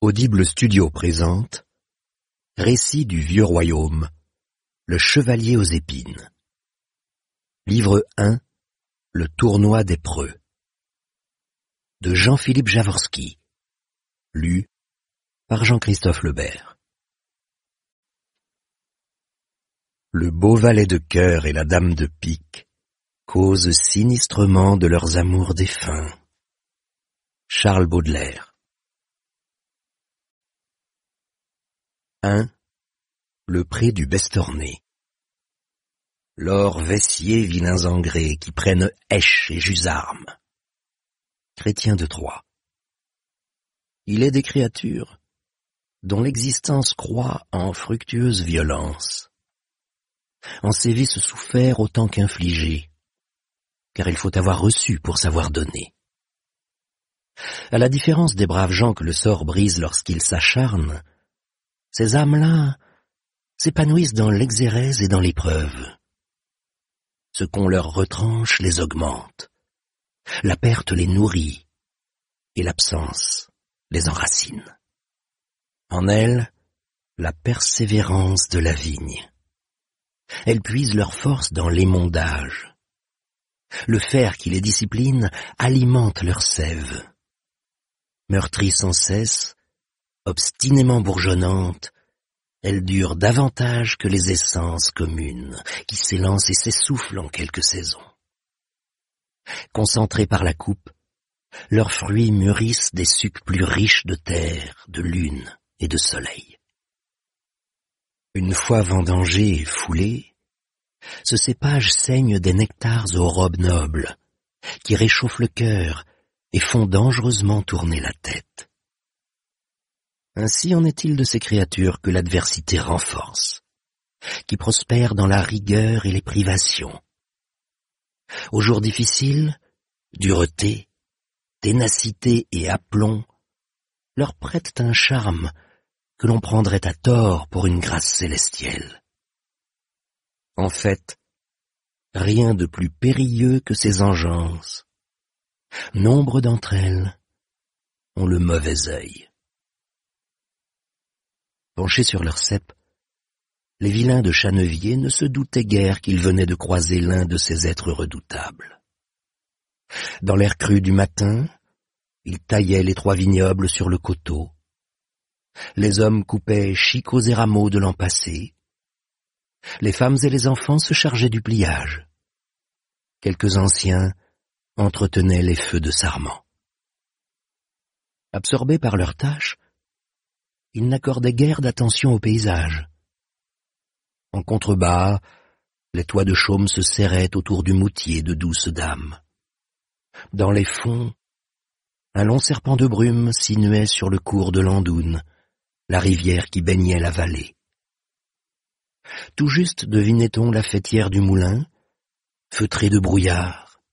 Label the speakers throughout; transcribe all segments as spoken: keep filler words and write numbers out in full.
Speaker 1: Audible Studio présente Récit du vieux royaume, le chevalier aux épines. Livre un, le tournoi des preux. De Jean-Philippe Javorski. Lu par Jean-Christophe Lebert. Le beau valet de cœur et la dame de pique causent sinistrement de leurs amours défunts. Charles Baudelaire. un. Le pré du Bestorné. L'or vessier vilains engrés qui prennent hache et jusarmes. Chrétien de Troyes. Il est des créatures dont l'existence croît en fructueuse violence, en sévices soufferts autant qu'infligés, car il faut avoir reçu pour savoir donner. À la différence des braves gens que le sort brise lorsqu'ils s'acharnent, ces âmes-là s'épanouissent dans l'exérèse et dans l'épreuve. Ce qu'on leur retranche les augmente, la perte les nourrit, et l'absence les enracine. En elles, la persévérance de la vigne. Elles puisent leur force dans l'émondage. Le fer qui les discipline alimente leur sève. Meurtries sans cesse, obstinément bourgeonnantes, elles durent davantage que les essences communes, qui s'élancent et s'essoufflent en quelques saisons. Concentrés par la coupe, leurs fruits mûrissent des sucs plus riches de terre, de lune et de soleil. Une fois vendangés et foulés, ce cépage saigne des nectars aux robes nobles, qui réchauffent le cœur et font dangereusement tourner la tête. Ainsi en est-il de ces créatures que l'adversité renforce, qui prospèrent dans la rigueur et les privations. Aux jours difficiles, dureté, ténacité et aplomb leur prêtent un charme que l'on prendrait à tort pour une grâce célestielle. En fait, rien de plus périlleux que ces engeances. Nombre d'entre elles ont le mauvais œil. Penchés sur leur cep, les vilains de Chanevier ne se doutaient guère qu'ils venaient de croiser l'un de ces êtres redoutables. Dans l'air cru du matin, ils taillaient les trois vignobles sur le coteau. Les hommes coupaient chicots et rameaux de l'an passé. Les femmes et les enfants se chargeaient du pliage. Quelques anciens entretenaient les feux de sarment. Absorbés par leurs tâches, ils n'accordaient guère d'attention au paysage. En contrebas, les toits de chaume se serraient autour du moutier de douces dames. Dans les fonds, un long serpent de brume sinuait sur le cours de l'Andoune, la rivière qui baignait la vallée. Tout juste devinait-on la faîtière du moulin, feutrée de brouillard.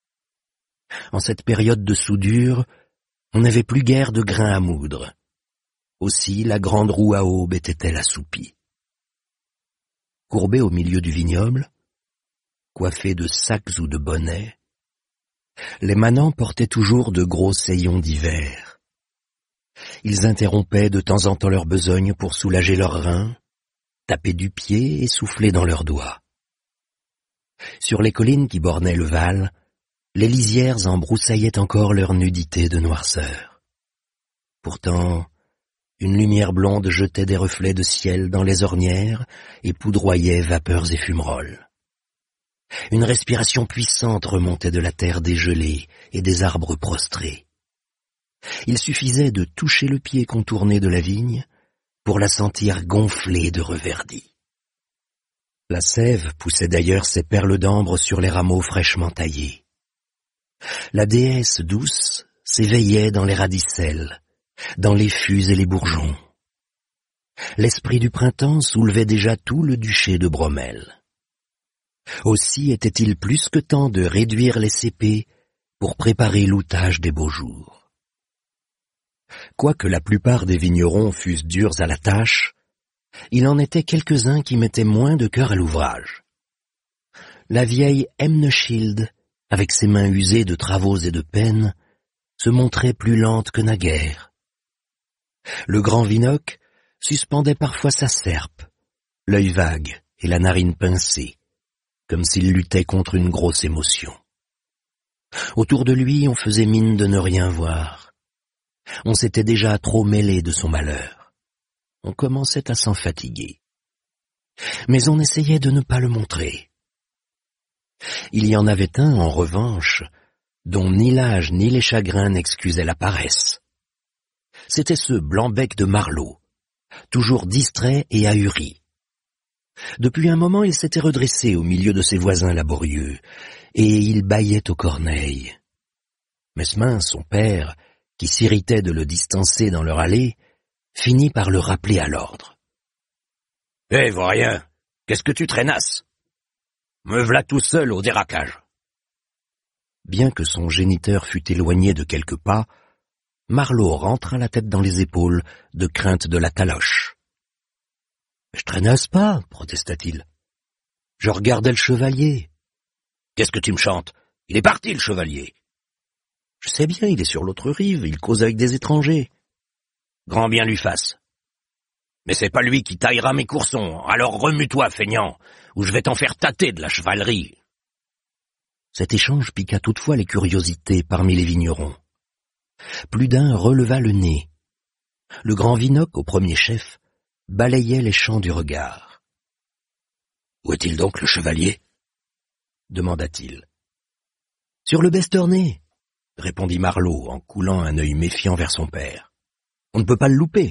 Speaker 1: En cette période de soudure, on n'avait plus guère de grains à moudre. Aussi la grande roue à aube était-elle assoupie. Courbés au milieu du vignoble, coiffés de sacs ou de bonnets, les manants portaient toujours de gros saillons d'hiver. Ils interrompaient de temps en temps leur besogne pour soulager leurs reins, taper du pied et souffler dans leurs doigts. Sur les collines qui bornaient le Val, les lisières embroussaillaient encore leur nudité de noirceur. Pourtant, une lumière blonde jetait des reflets de ciel dans les ornières et poudroyait vapeurs et fumerolles. Une respiration puissante remontait de la terre dégelée et des arbres prostrés. Il suffisait de toucher le pied contourné de la vigne pour la sentir gonflée de reverdis. La sève poussait d'ailleurs ses perles d'ambre sur les rameaux fraîchement taillés. La déesse douce s'éveillait dans les radicelles, dans les fûts et les bourgeons. L'esprit du printemps soulevait déjà tout le duché de Bromel. Aussi était-il plus que temps de réduire les cépées pour préparer l'outage des beaux jours. Quoique la plupart des vignerons fussent durs à la tâche, il en était quelques-uns qui mettaient moins de cœur à l'ouvrage. La vieille Emneschild, avec ses mains usées de travaux et de peines, se montrait plus lente que naguère. Le grand Vinocq suspendait parfois sa serpe, l'œil vague et la narine pincée, comme s'il luttait contre une grosse émotion. Autour de lui, on faisait mine de ne rien voir. On s'était déjà trop mêlé de son malheur. On commençait à s'en fatiguer. Mais on essayait de ne pas le montrer. Il y en avait un, en revanche, dont ni l'âge ni les chagrins n'excusaient la paresse. C'était ce blanc-bec de Marlot, toujours distrait et ahuri. Depuis un moment, il s'était redressé au milieu de ses voisins laborieux, et il bâillait aux corneilles. Mesmin, son père, qui s'irritait de le distancer dans leur allée, finit par le rappeler à l'ordre. « Hé, hey, vaurien, qu'est-ce que tu traînasses? Me v'là tout seul au déraquage. » Bien que son géniteur fût éloigné de quelques pas, Marlot rentra la tête dans les épaules de crainte de la taloche. « Je traînasse pas, protesta-t-il. Je regardais le chevalier. »« Qu'est-ce que tu me chantes? Il est parti, le chevalier. »« Je sais bien, il est sur l'autre rive, il cause avec des étrangers. »« Grand bien lui fasse. Mais c'est pas lui qui taillera mes coursons, alors remue-toi, feignant, ou je vais t'en faire tâter de la chevalerie. » Cet échange piqua toutefois les curiosités parmi les vignerons. Plus d'un releva le nez. Le grand Vinocq, au premier chef, balayait les champs du regard. « Où est-il donc, le chevalier ?» demanda-t-il. « Sur le Besternay, » répondit Marlot en coulant un œil méfiant vers son père. « On ne peut pas le louper. »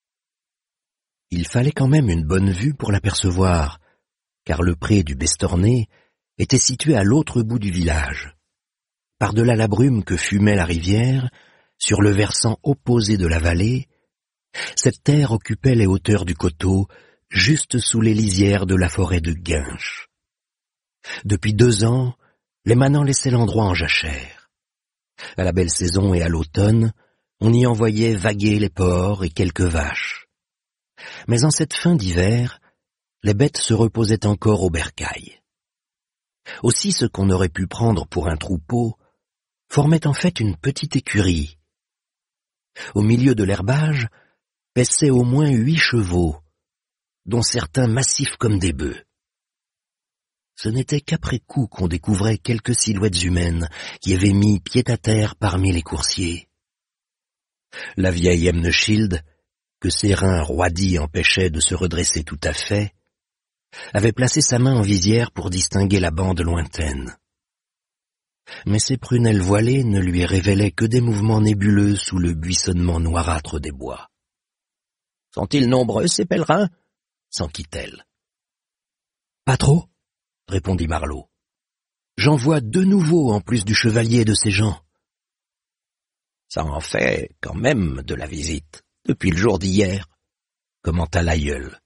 Speaker 1: Il fallait quand même une bonne vue pour l'apercevoir, car le pré du Besternay était situé à l'autre bout du village. Par-delà la brume que fumait la rivière, sur le versant opposé de la vallée, cette terre occupait les hauteurs du coteau, juste sous les lisières de la forêt de Guinche. Depuis deux ans, les manants laissaient l'endroit en jachère. À la belle saison et à l'automne, on y envoyait vaguer les porcs et quelques vaches. Mais en cette fin d'hiver, les bêtes se reposaient encore au bercail. Aussi ce qu'on aurait pu prendre pour un troupeau formait en fait une petite écurie. Au milieu de l'herbage paissaient au moins huit chevaux, dont certains massifs comme des bœufs. Ce n'était qu'après coup qu'on découvrait quelques silhouettes humaines qui avaient mis pied à terre parmi les coursiers. La vieille Emneschild, que ses reins roidis empêchaient de se redresser tout à fait, avait placé sa main en visière pour distinguer la bande lointaine. Mais ses prunelles voilées ne lui révélaient que des mouvements nébuleux sous le buissonnement noirâtre des bois. « Sont-ils nombreux, ces pèlerins ?» s'enquit-elle. « Pas trop, » répondit Marlot. « J'en vois deux nouveaux en plus du chevalier et de ses gens. »« Ça en fait quand même de la visite, depuis le jour d'hier, » commenta l'aïeul.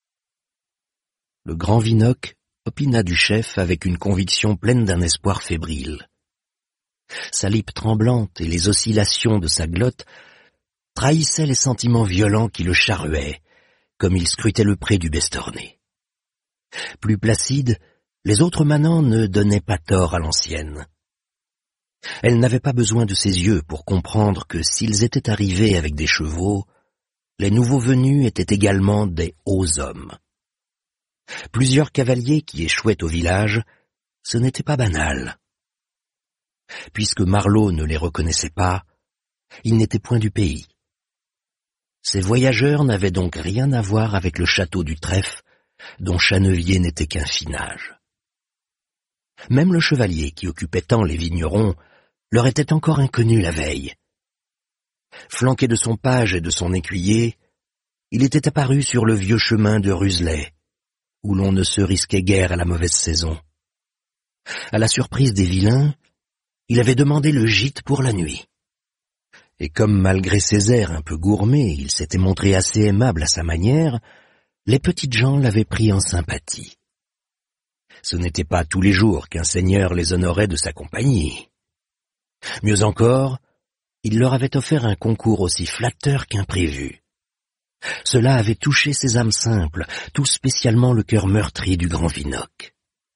Speaker 1: Le grand Vinocq opina du chef avec une conviction pleine d'un espoir fébrile. Sa lippe tremblante et les oscillations de sa glotte trahissaient les sentiments violents qui le charruaient, comme il scrutait le pré du Besternay. Plus placide, les autres manants ne donnaient pas tort à l'ancienne. Elle n'avait pas besoin de ses yeux pour comprendre que s'ils étaient arrivés avec des chevaux, les nouveaux venus étaient également des hauts hommes. Plusieurs cavaliers qui échouaient au village, ce n'était pas banal. Puisque Marlot ne les reconnaissait pas, ils n'étaient point du pays. Ces voyageurs n'avaient donc rien à voir avec le château du Trèfle, dont Channevier n'était qu'un finage. Même le chevalier qui occupait tant les vignerons leur était encore inconnu la veille. Flanqué de son page et de son écuyer, il était apparu sur le vieux chemin de Ruzelay, où l'on ne se risquait guère à la mauvaise saison. À la surprise des vilains, il avait demandé le gîte pour la nuit. Et comme malgré ses airs un peu gourmets, il s'était montré assez aimable à sa manière, les petites gens l'avaient pris en sympathie. Ce n'était pas tous les jours qu'un seigneur les honorait de sa compagnie. Mieux encore, il leur avait offert un concours aussi flatteur qu'imprévu. Cela avait touché ses âmes simples, tout spécialement le cœur meurtri du grand Vinocq.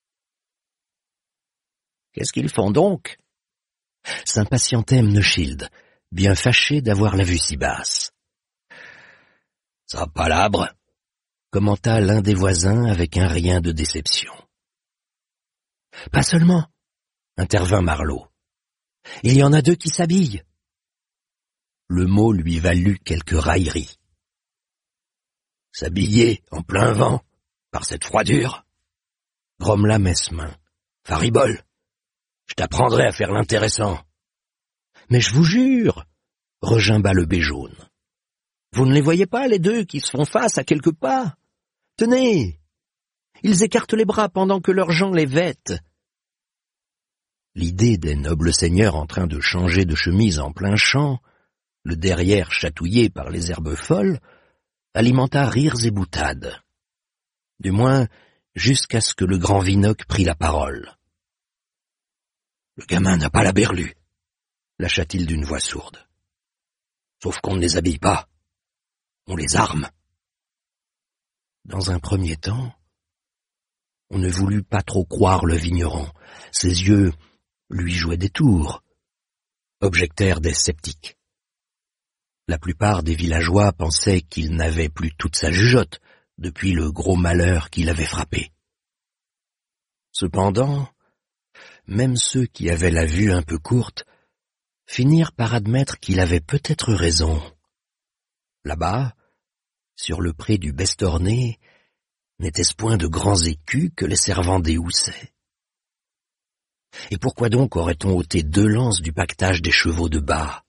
Speaker 1: « Qu'est-ce qu'ils font donc ?» s'impatientait Emneschild, bien fâché d'avoir la vue si basse. Ça palabre, commenta l'un des voisins avec un rien de déception. Pas seulement, intervint Marleau. Il y en a deux qui s'habillent. Le mot lui valut quelques railleries. S'habiller en plein vent, par cette froidure, grommela Mesmin. Faribole, je t'apprendrai à faire l'intéressant. Mais je vous jure, regimba le bec jaune. Vous ne les voyez pas, les deux, qui se font face à quelques pas? Tenez, ils écartent les bras pendant que leurs gens les vêtent. L'idée des nobles seigneurs en train de changer de chemise en plein champ, le derrière chatouillé par les herbes folles, alimenta rires et boutades. Du moins, jusqu'à ce que le grand Vinocq prît la parole. Le gamin n'a pas la berlue, lâcha-t-il d'une voix sourde. Sauf qu'on ne les habille pas, on les arme. Dans un premier temps, on ne voulut pas trop croire le vigneron. Ses yeux lui jouaient des tours, objectèrent des sceptiques. La plupart des villageois pensaient qu'il n'avait plus toute sa jugeote depuis le gros malheur qui l'avait frappé. Cependant, même ceux qui avaient la vue un peu courte finirent par admettre qu'il avait peut-être raison. Là-bas, sur le pré du Bestorné, n'était-ce point de grands écus que les servants déhoussaient? Et pourquoi donc aurait-on ôté deux lances du pactage des chevaux de bas?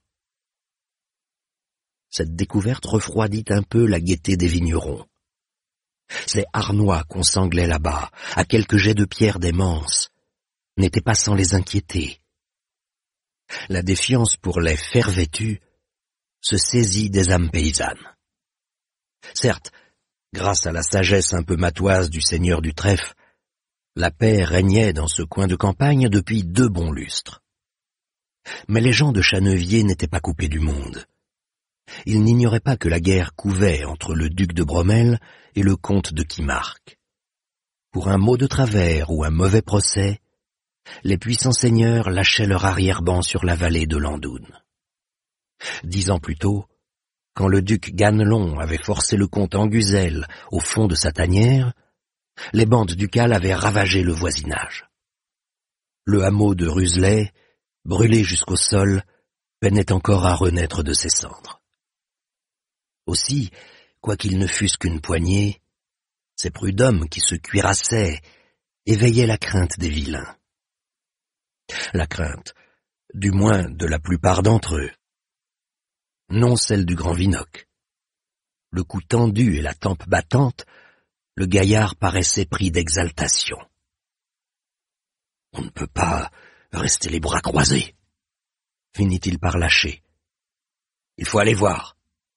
Speaker 1: Cette découverte refroidit un peu la gaieté des vignerons. Ces harnois qu'on sanglait là-bas, à quelques jets de pierre des manses, n'étaient pas sans les inquiéter. La défiance pour les fers vêtus se saisit des âmes paysannes. Certes, grâce à la sagesse un peu matoise du seigneur du trèfle, la paix régnait dans ce coin de campagne depuis deux bons lustres. Mais les gens de Chanevier n'étaient pas coupés du monde. Ils n'ignoraient pas que la guerre couvait entre le duc de Bromel et le comte de Kimmark. Pour un mot de travers ou un mauvais procès, les puissants seigneurs lâchaient leur arrière-ban sur la vallée de l'Andoun. Dix ans plus tôt, quand le duc Ganelon avait forcé le comte Anguzel au fond de sa tanière, les bandes ducales avaient ravagé le voisinage. Le hameau de Ruzelay, brûlé jusqu'au sol, peinait encore à renaître de ses cendres. Aussi, quoiqu'ils ne fussent qu'une poignée, ces prud'hommes qui se cuirassaient éveillaient la crainte des vilains. La crainte, du moins de la plupart d'entre eux. Non celle du grand Vinocq. Le cou tendu et la tempe battante, le gaillard paraissait pris d'exaltation. On ne peut pas rester les bras croisés, finit-il par lâcher. Il faut aller voir.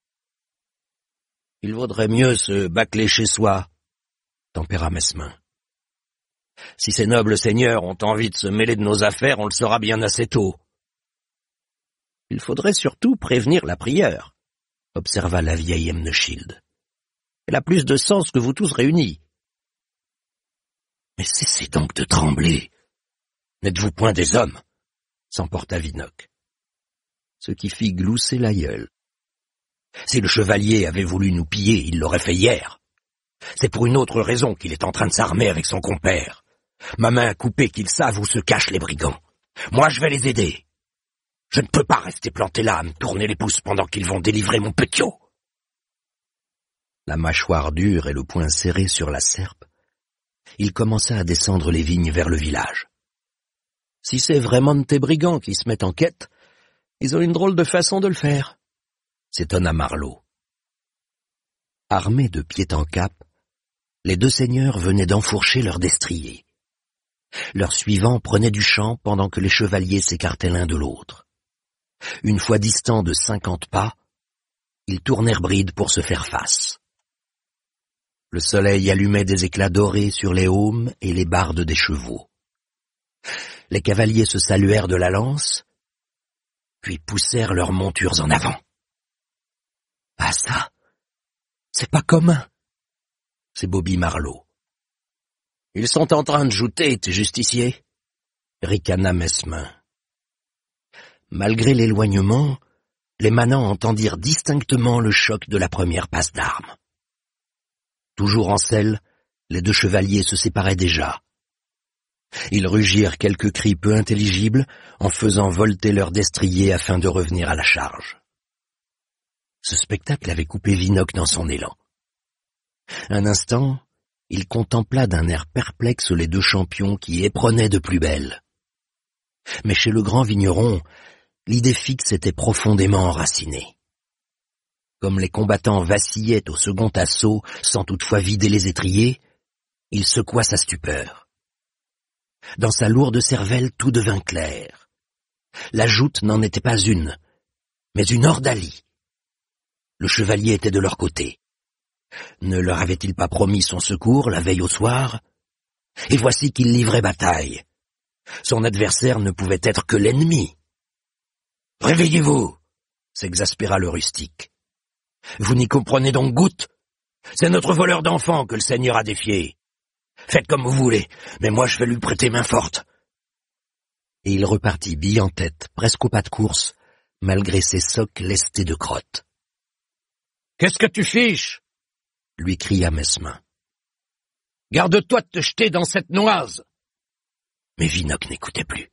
Speaker 1: Il vaudrait mieux se bâcler chez soi, tempéra Mesmin. Si ces nobles seigneurs ont envie de se mêler de nos affaires, on le saura bien assez tôt. Il faudrait surtout prévenir la prieure, observa la vieille Emneschild. Elle a plus de sens que vous tous réunis. Mais cessez donc de trembler. N'êtes-vous point des hommes? S'emporta Vinocq. Ce qui fit glousser l'aïeul. Si le chevalier avait voulu nous piller, il l'aurait fait hier. C'est pour une autre raison qu'il est en train de s'armer avec son compère. Ma main coupée qu'ils savent où se cachent les brigands. Moi, je vais les aider. Je ne peux pas rester planté là à me tourner les pouces pendant qu'ils vont délivrer mon petiot. La mâchoire dure et le poing serré sur la serpe, il commença à descendre les vignes vers le village. Si c'est vraiment de tes brigands qui se mettent en quête, ils ont une drôle de façon de le faire, s'étonna Marleau. Armés de pied en cap, les deux seigneurs venaient d'enfourcher leurs destriers. Leurs suivants prenaient du champ pendant que les chevaliers s'écartaient l'un de l'autre. Une fois distants de cinquante pas, ils tournèrent bride pour se faire face. Le soleil allumait des éclats dorés sur les aumes et les bardes des chevaux. Les cavaliers se saluèrent de la lance, puis poussèrent leurs montures en avant. « Ah ça, c'est pas commun !» c'est Bobby Marleau. « Ils sont en train de jouter, tes justiciers !» ricana Mesmin. Malgré l'éloignement, les manants entendirent distinctement le choc de la première passe d'armes. Toujours en selle, les deux chevaliers se séparaient déjà. Ils rugirent quelques cris peu intelligibles en faisant volter leurs destriers afin de revenir à la charge. Ce spectacle avait coupé Vinocq dans son élan. Un instant, il contempla d'un air perplexe les deux champions qui éperonnaient de plus belle. Mais chez le grand vigneron, l'idée fixe était profondément enracinée. Comme les combattants vacillaient au second assaut sans toutefois vider les étriers, il secoua sa stupeur. Dans sa lourde cervelle, tout devint clair. La joute n'en était pas une, mais une ordalie. Le chevalier était de leur côté. Ne leur avait-il pas promis son secours la veille au soir? Et voici qu'il livrait bataille. Son adversaire ne pouvait être que l'ennemi. « Réveillez-vous » s'exaspéra le rustique. « Vous n'y comprenez donc goutte? C'est notre voleur d'enfants que le Seigneur a défié. Faites comme vous voulez, mais moi je vais lui prêter main forte. » Et il repartit bille en tête, presque au pas de course, malgré ses socs lestés de crottes. « Qu'est-ce que tu fiches » lui cria Mesmin. « Garde-toi de te jeter dans cette noise !» Mais Vinocq n'écoutait plus.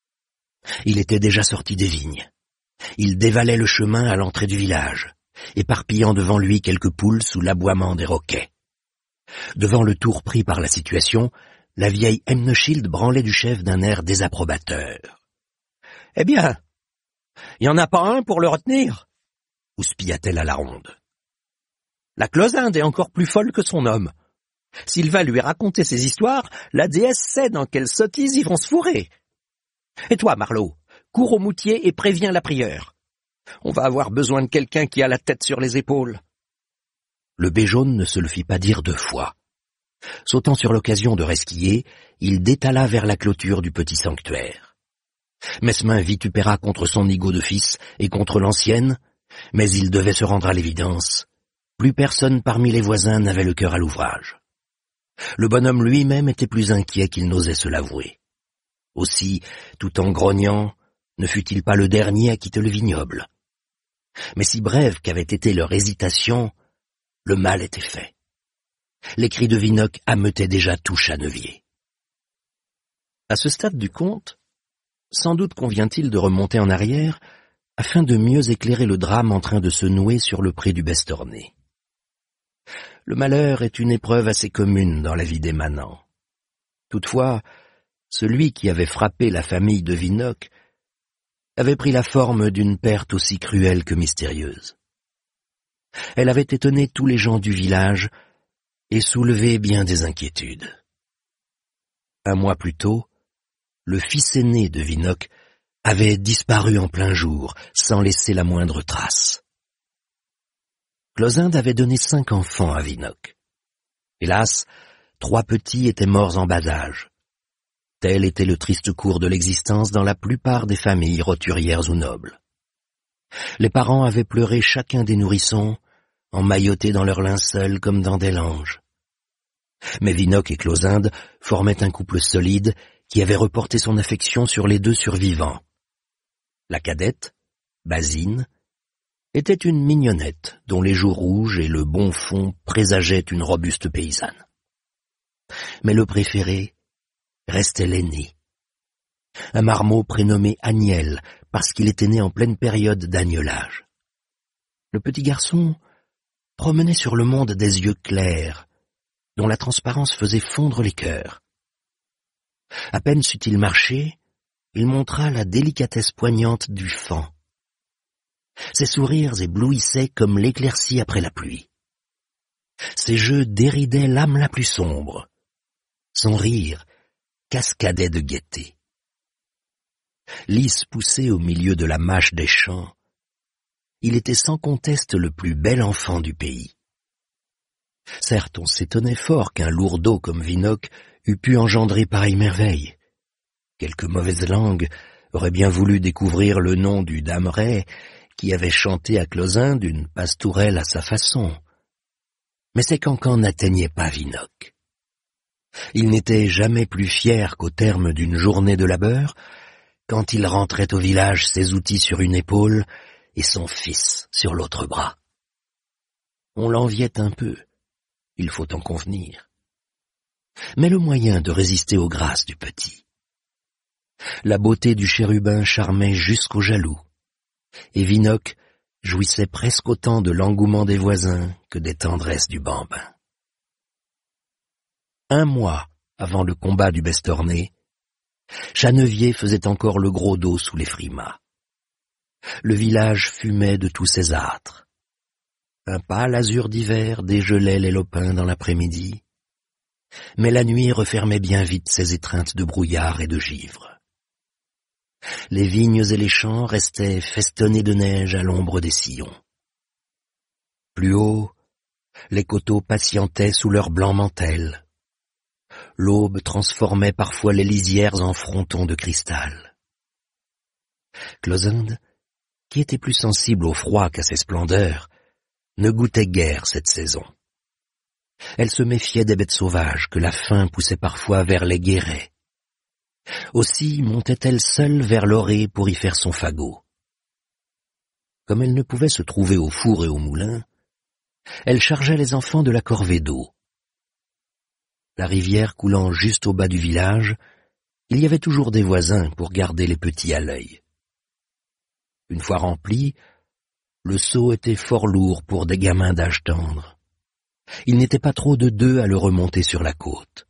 Speaker 1: Il était déjà sorti des vignes. Il dévalait le chemin à l'entrée du village, éparpillant devant lui quelques poules sous l'aboiement des roquets. Devant le tour pris par la situation, la vieille Hemneschild branlait du chef d'un air désapprobateur. « Eh bien, il n'y en a pas un pour le retenir » houspilla-t-elle à la ronde. « La Closinde est encore plus folle que son homme. S'il va lui raconter ses histoires, la déesse sait dans quelle sottise ils vont se fourrer. Et toi, Marleau, cours au moutier et préviens la prieure. On va avoir besoin de quelqu'un qui a la tête sur les épaules. » Le Béjaune ne se le fit pas dire deux fois. Sautant sur l'occasion de resquiller, il détala vers la clôture du petit sanctuaire. Mesmin vitupéra contre son nigaud de fils et contre l'ancienne, mais il devait se rendre à l'évidence. Plus personne parmi les voisins n'avait le cœur à l'ouvrage. Le bonhomme lui-même était plus inquiet qu'il n'osait se l'avouer. Aussi, tout en grognant, ne fut-il pas le dernier à quitter le vignoble. Mais si brève qu'avait été leur hésitation, le mal était fait. Les cris de Vinocq ameutaient déjà tout Channeviers. À ce stade du conte, sans doute convient-il de remonter en arrière afin de mieux éclairer le drame en train de se nouer sur le pré du Bestorné. Le malheur est une épreuve assez commune dans la vie des manants. Toutefois, celui qui avait frappé la famille de Vinocq avait pris la forme d'une perte aussi cruelle que mystérieuse. Elle avait étonné tous les gens du village et soulevé bien des inquiétudes. Un mois plus tôt, le fils aîné de Vinocq avait disparu en plein jour, sans laisser la moindre trace. Closinde avait donné cinq enfants à Vinocq. Hélas, trois petits étaient morts en bas âge. Tel était le triste cours de l'existence dans la plupart des familles roturières ou nobles. Les parents avaient pleuré chacun des nourrissons, emmaillotés dans leurs linceuls comme dans des langes. Mais Vinocq et Closinde formaient un couple solide qui avait reporté son affection sur les deux survivants. La cadette, Basine, était une mignonnette dont les joues rouges et le bon fond présageaient une robuste paysanne. Mais le préféré restait l'aîné, un marmot prénommé Agnel parce qu'il était né en pleine période d'agnelage. Le petit garçon promenait sur le monde des yeux clairs, dont la transparence faisait fondre les cœurs. À peine sut-il marcher, il montra la délicatesse poignante du faon. Ses sourires éblouissaient comme l'éclaircie après la pluie. Ses jeux déridaient l'âme la plus sombre. Son rire cascadait de gaieté. Lys poussé au milieu de la mâche des champs, il était sans conteste le plus bel enfant du pays. Certes, on s'étonnait fort qu'un lourdeau comme Vinocq eût pu engendrer pareille merveille. Quelques mauvaises langues auraient bien voulu découvrir le nom du dameret qui avait chanté à Closinde une pastourelle à sa façon. Mais ces cancans n'atteignaient pas Vinocq. Il n'était jamais plus fier qu'au terme d'une journée de labeur, quand il rentrait au village ses outils sur une épaule et son fils sur l'autre bras. On l'enviait un peu, il faut en convenir. Mais le moyen de résister aux grâces du petit. La beauté du chérubin charmait jusqu'aux jaloux, et Vinocq jouissait presque autant de l'engouement des voisins que des tendresses du bambin. Un mois avant le combat du Bestornay, Channevier faisait encore le gros dos sous les frimas. Le village fumait de tous ses âtres. Un pâle azur d'hiver dégelait les lopins dans l'après-midi, mais la nuit refermait bien vite ses étreintes de brouillard et de givre. Les vignes et les champs restaient festonnés de neige à l'ombre des sillons. Plus haut, les coteaux patientaient sous leur blanc mantel. L'aube transformait parfois les lisières en frontons de cristal. Clausinde, qui était plus sensible au froid qu'à ses splendeurs, ne goûtait guère cette saison. Elle se méfiait des bêtes sauvages que la faim poussait parfois vers les guérets. Aussi montait-elle seule vers l'orée pour y faire son fagot. Comme elle ne pouvait se trouver au four et au moulin, elle chargeait les enfants de la corvée d'eau. La rivière coulant juste au bas du village, il y avait toujours des voisins pour garder les petits à l'œil. Une fois rempli, le seau était fort lourd pour des gamins d'âge tendre. Il n'était pas trop de deux à le remonter sur la côte.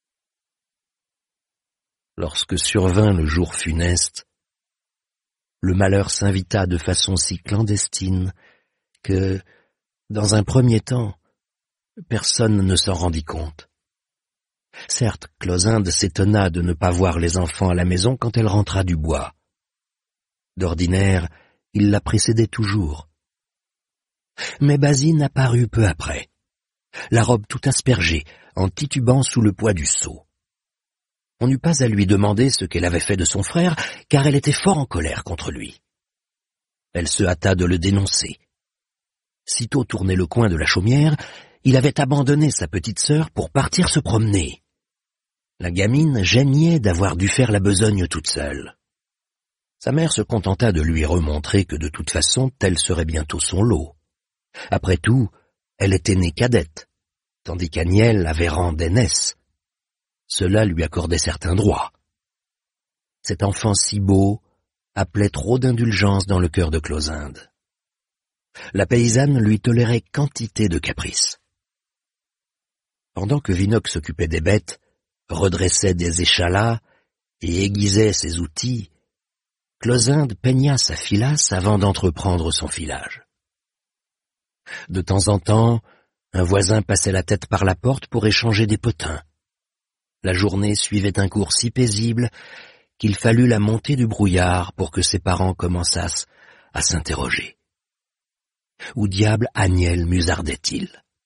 Speaker 1: Lorsque survint le jour funeste, le malheur s'invita de façon si clandestine que, dans un premier temps, personne ne s'en rendit compte. Certes, Clausinde s'étonna de ne pas voir les enfants à la maison quand elle rentra du bois. D'ordinaire, il la précédait toujours. Mais Basine apparut peu après, la robe tout aspergée, en titubant sous le poids du seau. On n'eut pas à lui demander ce qu'elle avait fait de son frère, car elle était fort en colère contre lui. Elle se hâta de le dénoncer. Sitôt tourné le coin de la chaumière, il avait abandonné sa petite sœur pour partir se promener. La gamine geignait d'avoir dû faire la besogne toute seule. Sa mère se contenta de lui remontrer que de toute façon tel serait bientôt son lot. Après tout, elle était née cadette, tandis qu'Agnelle avait rang d'aînesse. Cela lui accordait certains droits. Cet enfant si beau appelait trop d'indulgence dans le cœur de Clausinde. La paysanne lui tolérait quantité de caprices. Pendant que Vinocq s'occupait des bêtes, redressait des échalas et aiguisait ses outils, Clausinde peigna sa filasse avant d'entreprendre son filage. De temps en temps, un voisin passait la tête par la porte pour échanger des potins. La journée suivait un cours si paisible qu'il fallut la montée du brouillard pour que ses parents commençassent à s'interroger. Où diable Agnelle musardait-il?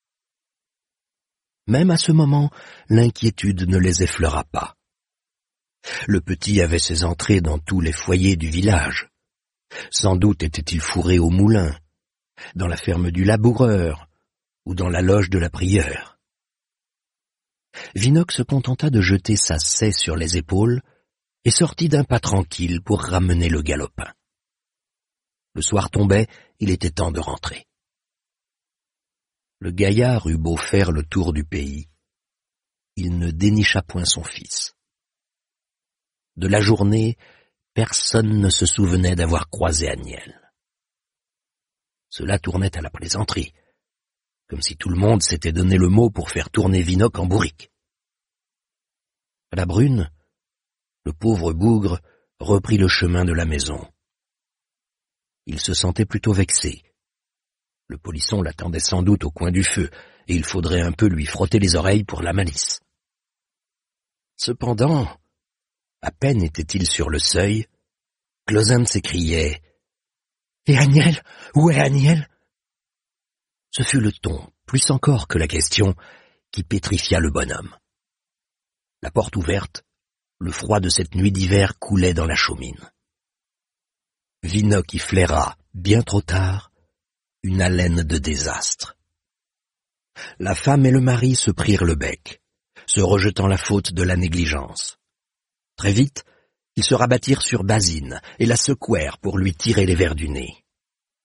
Speaker 1: Même à ce moment, l'inquiétude ne les effleura pas. Le petit avait ses entrées dans tous les foyers du village. Sans doute était-il fourré au moulin, dans la ferme du laboureur ou dans la loge de la prieure. Vinocq se contenta de jeter sa scie sur les épaules et sortit d'un pas tranquille pour ramener le galopin. Le soir tombait, il était temps de rentrer. Le gaillard eut beau faire le tour du pays, il ne dénicha point son fils. De la journée, personne ne se souvenait d'avoir croisé Agnelle. Cela tournait à la plaisanterie, comme si tout le monde s'était donné le mot pour faire tourner Vinocq en bourrique. À la brune, le pauvre bougre reprit le chemin de la maison. Il se sentait plutôt vexé. Le polisson l'attendait sans doute au coin du feu, et il faudrait un peu lui frotter les oreilles pour la malice. Cependant, à peine était-il sur le seuil, Clausinde s'écriait « Et Agnelle? Où est Agnelle ?» Ce fut le ton, plus encore que la question, qui pétrifia le bonhomme. La porte ouverte, le froid de cette nuit d'hiver coulait dans la chaumine. Vinocq y flaira, bien trop tard, une haleine de désastre. La femme et le mari se prirent le bec, se rejetant la faute de la négligence. Très vite, ils se rabattirent sur Basine et la secouèrent pour lui tirer les vers du nez.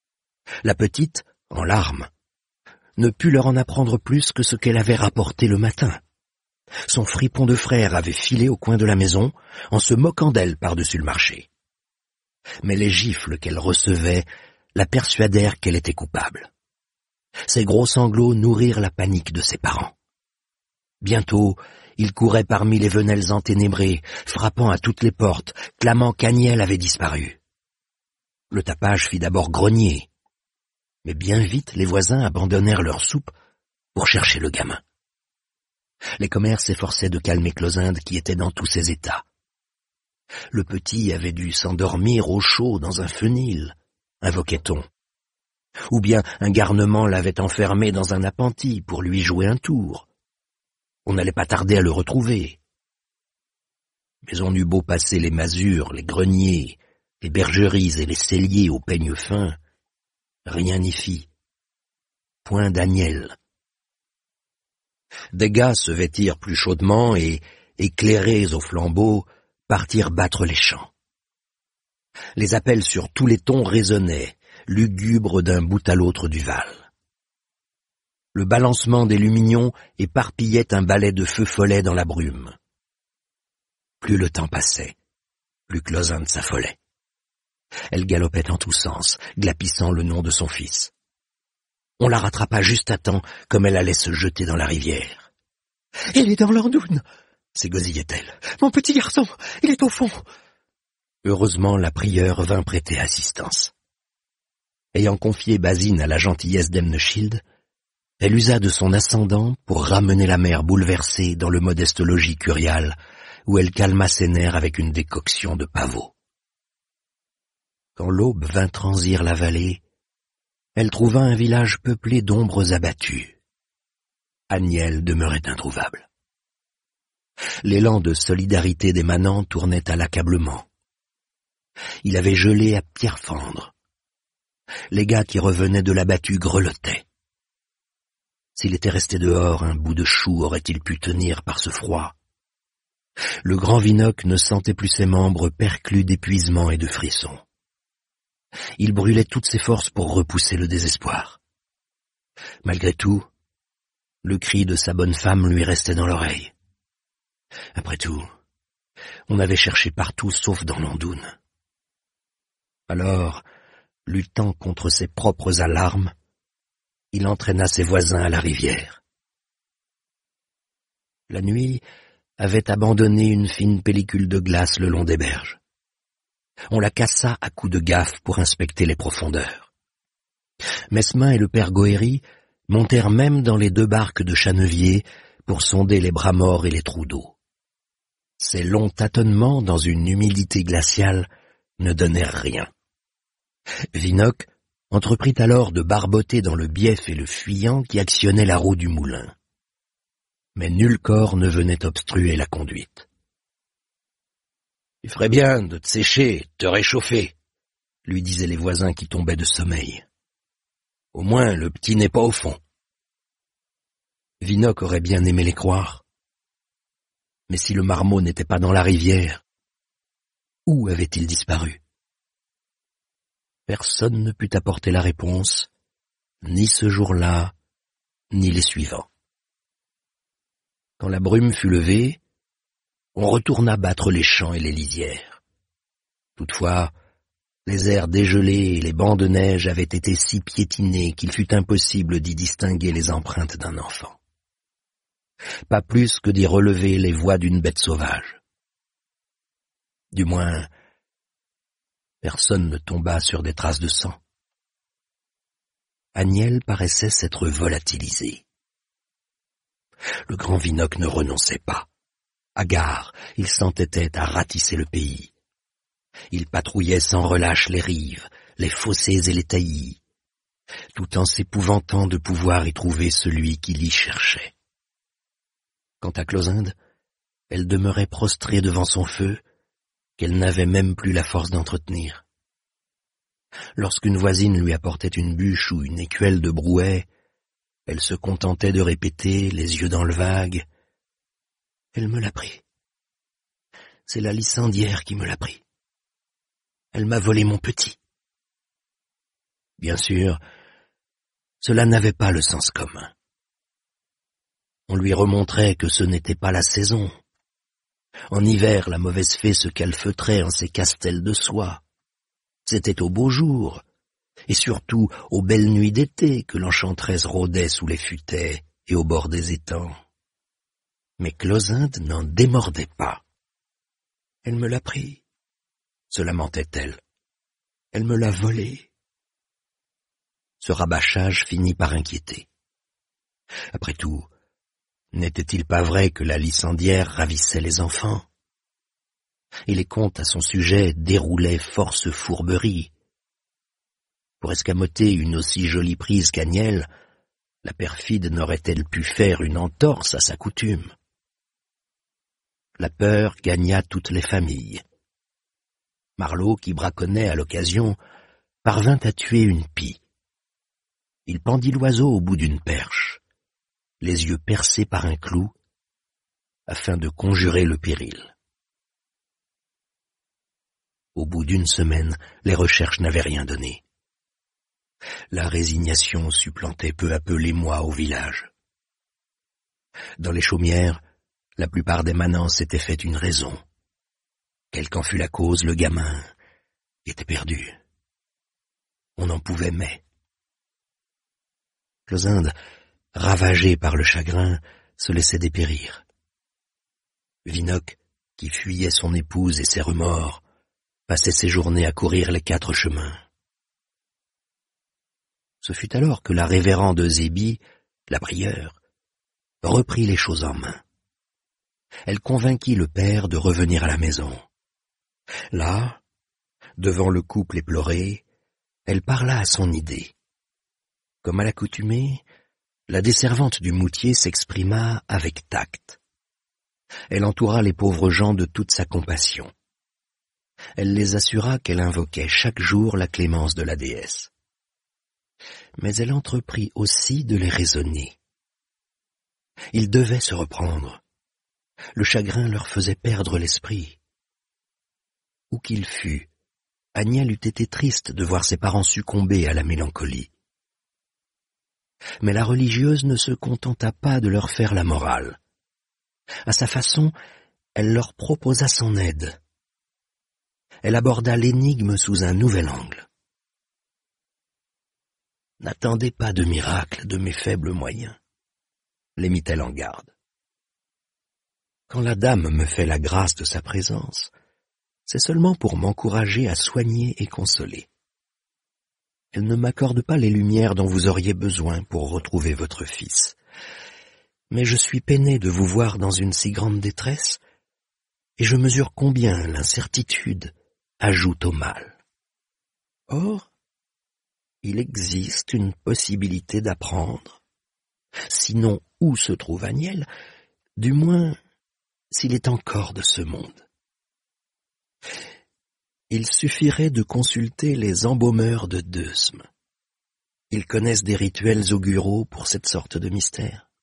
Speaker 1: La petite, en larmes, ne put leur en apprendre plus que ce qu'elle avait rapporté le matin. Son fripon de frère avait filé au coin de la maison en se moquant d'elle par-dessus le marché. Mais les gifles qu'elle recevait la persuadèrent qu'elle était coupable. Ses gros sanglots nourrirent la panique de ses parents. Bientôt, il courait parmi les venelles enténébrées, frappant à toutes les portes, clamant qu'Agnelle avait disparu. Le tapage fit d'abord grogner, mais bien vite les voisins abandonnèrent leur soupe pour chercher le gamin. Les commerces s'efforçaient de calmer Closinde qui était dans tous ses états. Le petit avait dû s'endormir au chaud dans un fenil, invoquait-on. Ou bien un garnement l'avait enfermé dans un appentis pour lui jouer un tour. On n'allait pas tarder à le retrouver. Mais on eut beau passer les masures, les greniers, les bergeries et les celliers au peigne fin, rien n'y fit. Point d'Agnelle. Des gars se vêtirent plus chaudement et, éclairés aux flambeaux, partirent battre les champs. Les appels sur tous les tons résonnaient, lugubres d'un bout à l'autre du Val. Le balancement des lumignons éparpillait un balai de feux follets dans la brume. Plus le temps passait, plus Closinde s'affolait. Elle galopait en tous sens, glapissant le nom de son fils. On la rattrapa juste à temps, comme elle allait se jeter dans la rivière. « Il est dans l'Andoune !» s'égosillait-elle. « Mon petit garçon, il est au fond !» Heureusement, la prieure vint prêter assistance. Ayant confié Basine à la gentillesse d'Emneschild, elle usa de son ascendant pour ramener la mère bouleversée dans le modeste logis curial, où elle calma ses nerfs avec une décoction de pavot. Quand l'aube vint transir la vallée, elle trouva un village peuplé d'ombres abattues. Agnelle demeurait introuvable. L'élan de solidarité des manants tournait à l'accablement. Il avait gelé à pierre fendre. Les gars qui revenaient de l'abattu grelottaient. S'il était resté dehors, un bout de chou aurait-il pu tenir par ce froid? Le grand Vinocq ne sentait plus ses membres perclus d'épuisement et de frissons. Il brûlait toutes ses forces pour repousser le désespoir. Malgré tout, le cri de sa bonne femme lui restait dans l'oreille. Après tout, on avait cherché partout sauf dans l'Andoune. Alors, luttant contre ses propres alarmes, il entraîna ses voisins à la rivière. La nuit avait abandonné une fine pellicule de glace le long des berges. On la cassa à coups de gaffe pour inspecter les profondeurs. Mesmin et le père Goëri montèrent même dans les deux barques de Chanevier pour sonder les bras morts et les trous d'eau. Ces longs tâtonnements dans une humidité glaciale ne donnèrent rien. Vinocq entreprit alors de barboter dans le bief et le fuyant qui actionnait la roue du moulin. Mais nul corps ne venait obstruer la conduite. « Tu ferais bien de te sécher, de te réchauffer », lui disaient les voisins qui tombaient de sommeil. « Au moins, le petit n'est pas au fond. » Vinocq aurait bien aimé les croire. Mais si le marmot n'était pas dans la rivière, où avait-il disparu? Personne ne put apporter la réponse, ni ce jour-là, ni les suivants. Quand la brume fut levée, on retourna battre les champs et les lisières. Toutefois, les airs dégelés et les bancs de neige avaient été si piétinés qu'il fut impossible d'y distinguer les empreintes d'un enfant. Pas plus que d'y relever les voix d'une bête sauvage. Du moins, personne ne tomba sur des traces de sang. Agnelle paraissait s'être volatilisée. Le grand Vinocq ne renonçait pas. Hagard, il s'entêtait à ratisser le pays. Il patrouillait sans relâche les rives, les fossés et les taillis, tout en s'épouvantant de pouvoir y trouver celui qui l'y cherchait. Quant à Closinde, elle demeurait prostrée devant son feu, qu'elle n'avait même plus la force d'entretenir. Lorsqu'une voisine lui apportait une bûche ou une écuelle de brouet, elle se contentait de répéter, les yeux dans le vague, « Elle me l'a pris. C'est la licendière qui me l'a pris. Elle m'a volé mon petit. » Bien sûr, cela n'avait pas le sens commun. On lui remontrait que ce n'était pas la saison. En hiver, la mauvaise fée se calfeutrait en ses castels de soie. C'était au beau jour, et surtout aux belles nuits d'été, que l'enchanteresse rôdait sous les futaies et au bord des étangs. Mais Closinde n'en démordait pas. Elle me l'a pris, se lamentait-elle. Elle me l'a volé. Ce rabâchage finit par inquiéter. Après tout, n'était-il pas vrai que la licendière ravissait les enfants? Et les contes à son sujet déroulaient force fourberies. Pour escamoter une aussi jolie prise qu'Agnelle, la perfide n'aurait-elle pu faire une entorse à sa coutume? La peur gagna toutes les familles. Marlot, qui braconnait à l'occasion, parvint à tuer une pie. Il pendit l'oiseau au bout d'une perche, les yeux percés par un clou, afin de conjurer le péril. Au bout d'une semaine, les recherches n'avaient rien donné. La résignation supplantait peu à peu l'émoi au village. Dans les chaumières, la plupart des manants s'étaient fait une raison. Quelle qu'en fût la cause, le gamin était perdu. On n'en pouvait mais. Closinde, ravagée par le chagrin, se laissait dépérir. Vinoc, qui fuyait son épouse et ses remords, passait ses journées à courir les quatre chemins. Ce fut alors que la révérende Zébi, la prieure, reprit les choses en main. Elle convainquit le père de revenir à la maison. Là, devant le couple éploré, elle parla à son idée. Comme à l'accoutumée, la desservante du moutier s'exprima avec tact. Elle entoura les pauvres gens de toute sa compassion. Elle les assura qu'elle invoquait chaque jour la clémence de la déesse. Mais elle entreprit aussi de les raisonner. Ils devaient se reprendre. Le chagrin leur faisait perdre l'esprit. Où qu'il fût, Agnelle eût été triste de voir ses parents succomber à la mélancolie. Mais la religieuse ne se contenta pas de leur faire la morale. À sa façon, elle leur proposa son aide. Elle aborda l'énigme sous un nouvel angle. « N'attendez pas de miracle de mes faibles moyens, » les mit-elle en garde. « Quand la dame me fait la grâce de sa présence, c'est seulement pour m'encourager à soigner et consoler. Elle ne m'accorde pas les lumières dont vous auriez besoin pour retrouver votre fils. Mais je suis peiné de vous voir dans une si grande détresse, et je mesure combien l'incertitude ajoute au mal. Or, il existe une possibilité d'apprendre, sinon où se trouve Agnelle, du moins s'il est encore de ce monde. Il suffirait de consulter les embaumeurs de Deusme. Ils connaissent des rituels auguraux pour cette sorte de mystère.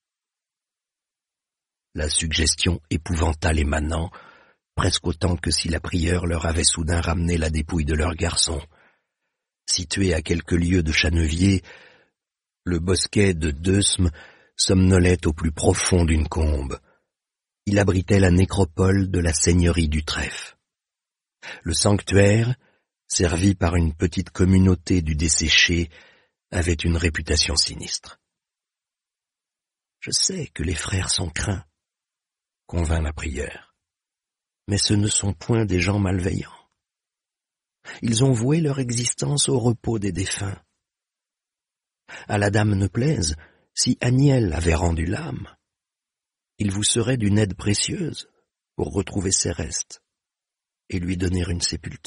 Speaker 1: La suggestion épouvanta les manants, presque autant que si la prieure leur avait soudain ramené la dépouille de leur garçon. Situé à quelques lieues de Channeviers, le bosquet de Deusme somnolait au plus profond d'une combe. Il abritait la nécropole de la seigneurie du Trèfle. Le sanctuaire, servi par une petite communauté du desséché, avait une réputation sinistre. « Je sais que les frères sont craints, » convint la prieure, « mais ce ne sont point des gens malveillants. Ils ont voué leur existence au repos des défunts. À la dame ne plaise, si Agnelle avait rendu l'âme, il vous serait d'une aide précieuse pour retrouver ses restes et lui donner une sépulture. »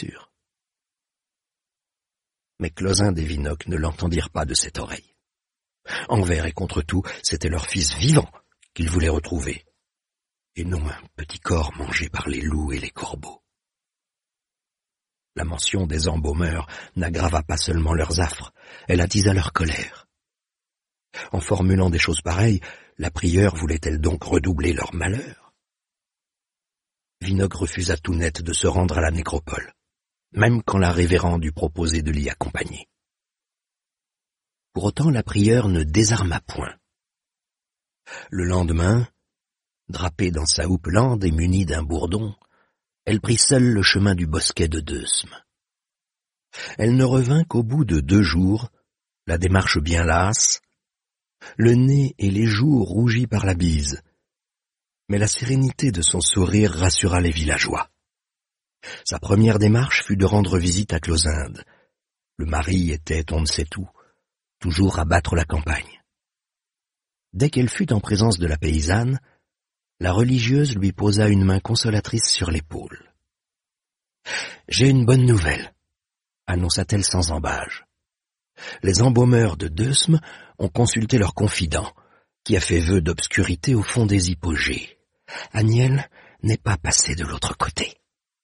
Speaker 1: Mais Closinde et Vinoc ne l'entendirent pas de cette oreille. Envers et contre tout, c'était leur fils vivant qu'ils voulaient retrouver, et non un petit corps mangé par les loups et les corbeaux. La mention des embaumeurs n'aggrava pas seulement leurs affres, elle attisa leur colère. En formulant des choses pareilles, la prieure voulait-elle donc redoubler leur malheur? Vinoc refusa tout net de se rendre à la nécropole, même quand la révérende eut proposé de l'y accompagner. Pour autant, la prieure ne désarma point. Le lendemain, drapée dans sa houppelande et munie d'un bourdon, elle prit seule le chemin du bosquet de Deusme. Elle ne revint qu'au bout de deux jours, la démarche bien lasse, le nez et les joues rougis par la bise, mais la sérénité de son sourire rassura les villageois. Sa première démarche fut de rendre visite à Closinde. Le mari était on ne sait où, toujours à battre la campagne. Dès qu'elle fut en présence de la paysanne, la religieuse lui posa une main consolatrice sur l'épaule. « J'ai une bonne nouvelle », annonça-t-elle sans embâge. Les embaumeurs de Deusme ont consulté leur confident, qui a fait vœu d'obscurité au fond des hypogées. Aniel n'est pas passé de l'autre côté.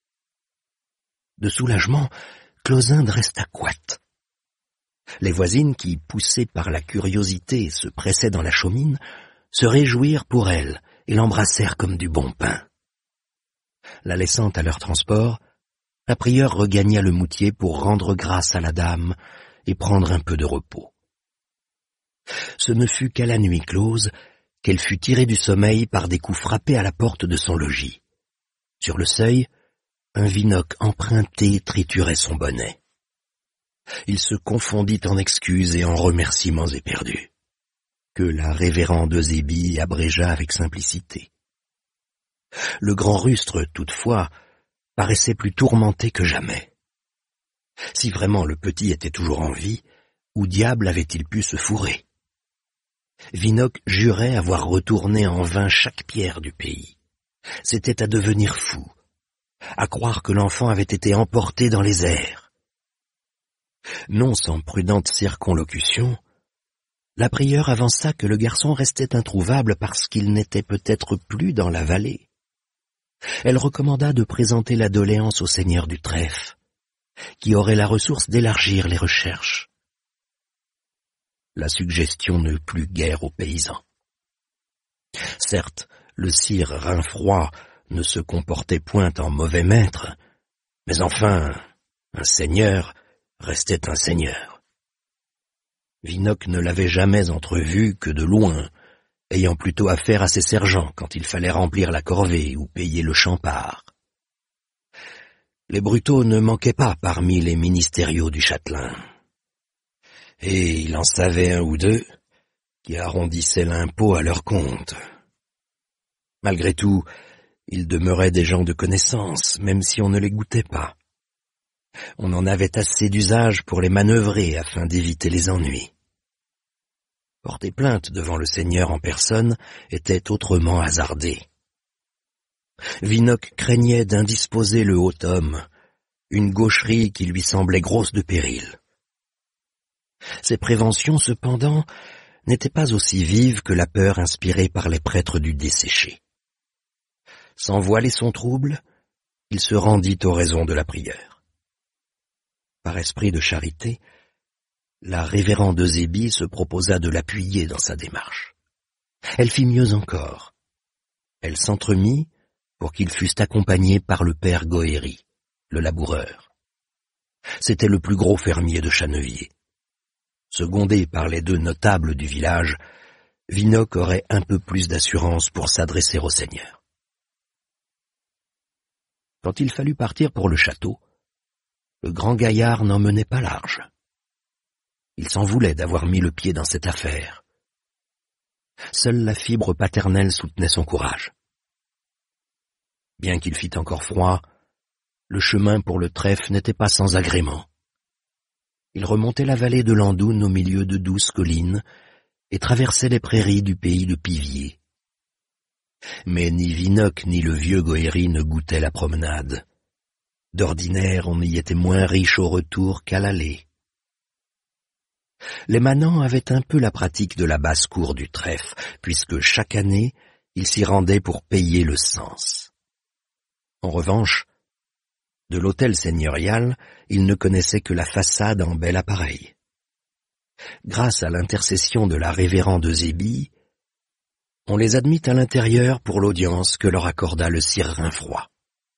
Speaker 1: De soulagement, Closinde resta coite. Les voisines qui, poussées par la curiosité, se pressaient dans la chaumine, se réjouirent pour elle et l'embrassèrent comme du bon pain. La laissant à leur transport, la prieure regagna le moutier pour rendre grâce à la dame et prendre un peu de repos. Ce ne fut qu'à la nuit close qu'elle fut tirée du sommeil par des coups frappés à la porte de son logis. Sur le seuil, un Vinocq emprunté triturait son bonnet. Il se confondit en excuses et en remerciements éperdus, que la révérende Eusébie abrégea avec simplicité. Le grand rustre, toutefois, paraissait plus tourmenté que jamais. Si vraiment le petit était toujours en vie, où diable avait-il pu se fourrer? Vinocq jurait avoir retourné en vain chaque pierre du pays. C'était à devenir fou, à croire que l'enfant avait été emporté dans les airs. Non sans prudente circonlocution, la prieure avança que le garçon restait introuvable parce qu'il n'était peut-être plus dans la vallée. Elle recommanda de présenter la doléance au seigneur du trèfle, qui aurait la ressource d'élargir les recherches. La suggestion ne plut guère aux paysans. Certes, le sire Rinfroid ne se comportait point en mauvais maître, mais enfin, un seigneur restait un seigneur. Vinocq ne l'avait jamais entrevu que de loin, ayant plutôt affaire à ses sergents quand il fallait remplir la corvée ou payer le champard. Les brutaux ne manquaient pas parmi les ministériaux du châtelain. Et il en savait un ou deux qui arrondissaient l'impôt à leur compte. Malgré tout, ils demeuraient des gens de connaissance, même si on ne les goûtait pas. On en avait assez d'usage pour les manœuvrer afin d'éviter les ennuis. Porter plainte devant le seigneur en personne était autrement hasardé. Vinocq craignait d'indisposer le haut homme, une gaucherie qui lui semblait grosse de péril. Ces préventions, cependant, n'étaient pas aussi vives que la peur inspirée par les prêtres du desséché. Sans voiler son trouble, il se rendit aux raisons de la prieure. Par esprit de charité, la révérende Eusébie se proposa de l'appuyer dans sa démarche. Elle fit mieux encore. Elle s'entremit pour qu'ils fussent accompagnés par le père Goëri, le laboureur. C'était le plus gros fermier de Channeviers. Secondé par les deux notables du village, Vinocq aurait un peu plus d'assurance pour s'adresser au seigneur. Quand il fallut partir pour le château, le grand gaillard n'en menait pas large. Il s'en voulait d'avoir mis le pied dans cette affaire. Seule la fibre paternelle soutenait son courage. Bien qu'il fît encore froid, le chemin pour le trèfle n'était pas sans agrément. Il remontait la vallée de l'Andoune au milieu de douces collines et traversait les prairies du pays de Pivier. Mais ni Vinocq ni le vieux Goëri ne goûtaient la promenade. D'ordinaire, on y était moins riche au retour qu'à l'aller. Les manants avaient un peu la pratique de la basse-cour du trèfle, puisque chaque année, ils s'y rendaient pour payer le cens. En revanche, de l'hôtel seigneurial, ils ne connaissaient que la façade en bel appareil. Grâce à l'intercession de la révérende Eusébie, on les admit à l'intérieur pour l'audience que leur accorda le sire Rinfroid.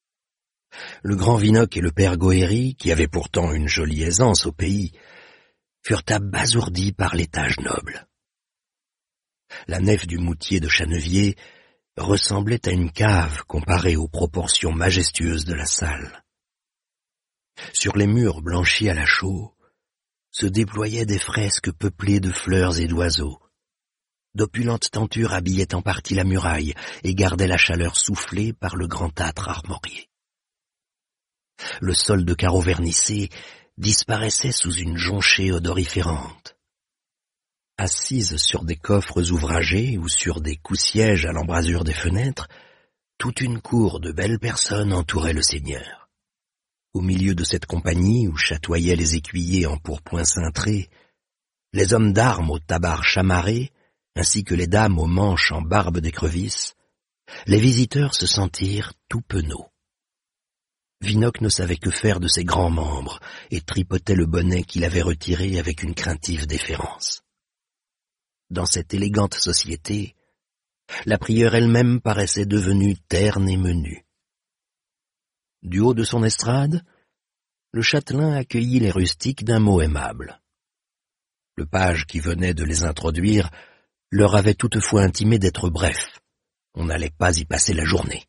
Speaker 1: Le grand Vinocq et le père Goëri, qui avaient pourtant une jolie aisance au pays, furent abasourdis par l'étage noble. La nef du moutier de Channevier ressemblait à une cave comparée aux proportions majestueuses de la salle. Sur les murs blanchis à la chaux se déployaient des fresques peuplées de fleurs et d'oiseaux. D'opulentes tentures habillaient en partie la muraille et gardaient la chaleur soufflée par le grand âtre armorié. Le sol de carreaux vernissés disparaissait sous une jonchée odoriférante. Assises sur des coffres ouvragés ou sur des coussièges à l'embrasure des fenêtres, toute une cour de belles personnes entourait le seigneur. Au milieu de cette compagnie où chatoyaient les écuyers en pourpoint cintré, les hommes d'armes aux tabards chamarrés, ainsi que les dames aux manches en barbe d'écrevisse, les visiteurs se sentirent tout penauds. Vinocq ne savait que faire de ses grands membres et tripotait le bonnet qu'il avait retiré avec une craintive déférence. Dans cette élégante société, la prieure elle-même paraissait devenue terne et menue. Du haut de son estrade, le châtelain accueillit les rustiques d'un mot aimable. Le page qui venait de les introduire leur avait toutefois intimé d'être bref. On n'allait pas y passer la journée.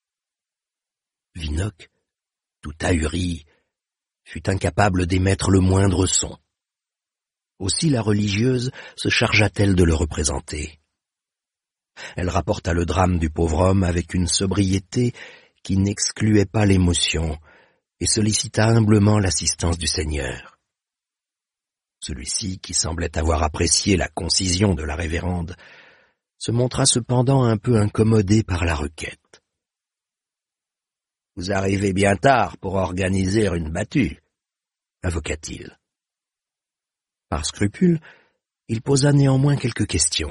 Speaker 1: Vinocq, tout ahuri, fut incapable d'émettre le moindre son. Aussi la religieuse se chargea-t-elle de le représenter. Elle rapporta le drame du pauvre homme avec une sobriété qui n'excluait pas l'émotion et sollicita humblement l'assistance du Seigneur. Celui-ci, qui semblait avoir apprécié la concision de la révérende, se montra cependant un peu incommodé par la requête. « Vous arrivez bien tard pour organiser une battue, » invoqua-t-il. Par scrupule, il posa néanmoins quelques questions.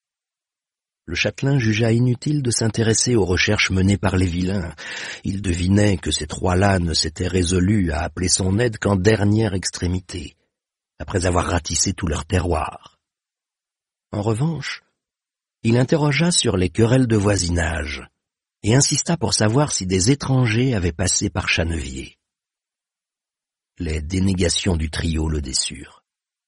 Speaker 1: Le châtelain jugea inutile de s'intéresser aux recherches menées par les vilains. Il devinait que ces trois-là ne s'étaient résolus à appeler son aide qu'en dernière extrémité, après avoir ratissé tout leur terroir. En revanche, il interrogea sur les querelles de voisinage et insista pour savoir si des étrangers avaient passé par Channevier. Les dénégations du trio le déçurent.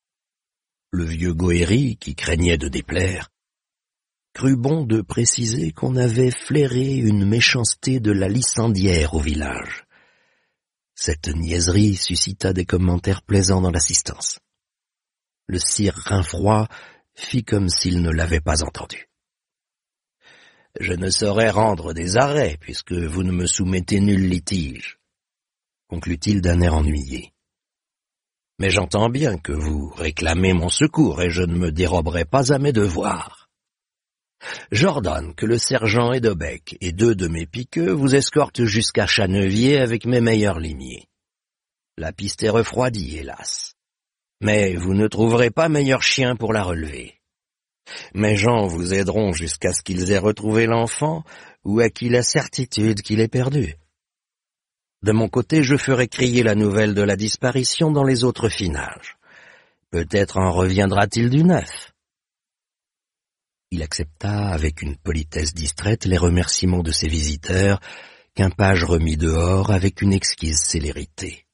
Speaker 1: Le vieux Goëri, qui craignait de déplaire, crut bon de préciser qu'on avait flairé une méchanceté de la licendiaire au village. Cette niaiserie suscita des commentaires plaisants dans l'assistance. Le sire Rinfroid fit comme s'il ne l'avait pas entendu. « Je ne saurais rendre des arrêts, puisque vous ne me soumettez nul litige, » conclut-il d'un air ennuyé. « Mais j'entends bien que vous réclamez mon secours, et je ne me déroberai pas à mes devoirs. J'ordonne que le sergent Edobec et deux de mes piqueux vous escortent jusqu'à Channevier avec mes meilleurs limiers. La piste est refroidie, hélas. Mais vous ne trouverez pas meilleur chien pour la relever. Mes gens vous aideront jusqu'à ce qu'ils aient retrouvé l'enfant ou acquis la certitude qu'il est perdu. De mon côté, je ferai crier la nouvelle de la disparition dans les autres finages. Peut-être en reviendra-t-il du neuf. » Il accepta avec une politesse distraite les remerciements de ses visiteurs, qu'un page remit dehors avec une exquise célérité.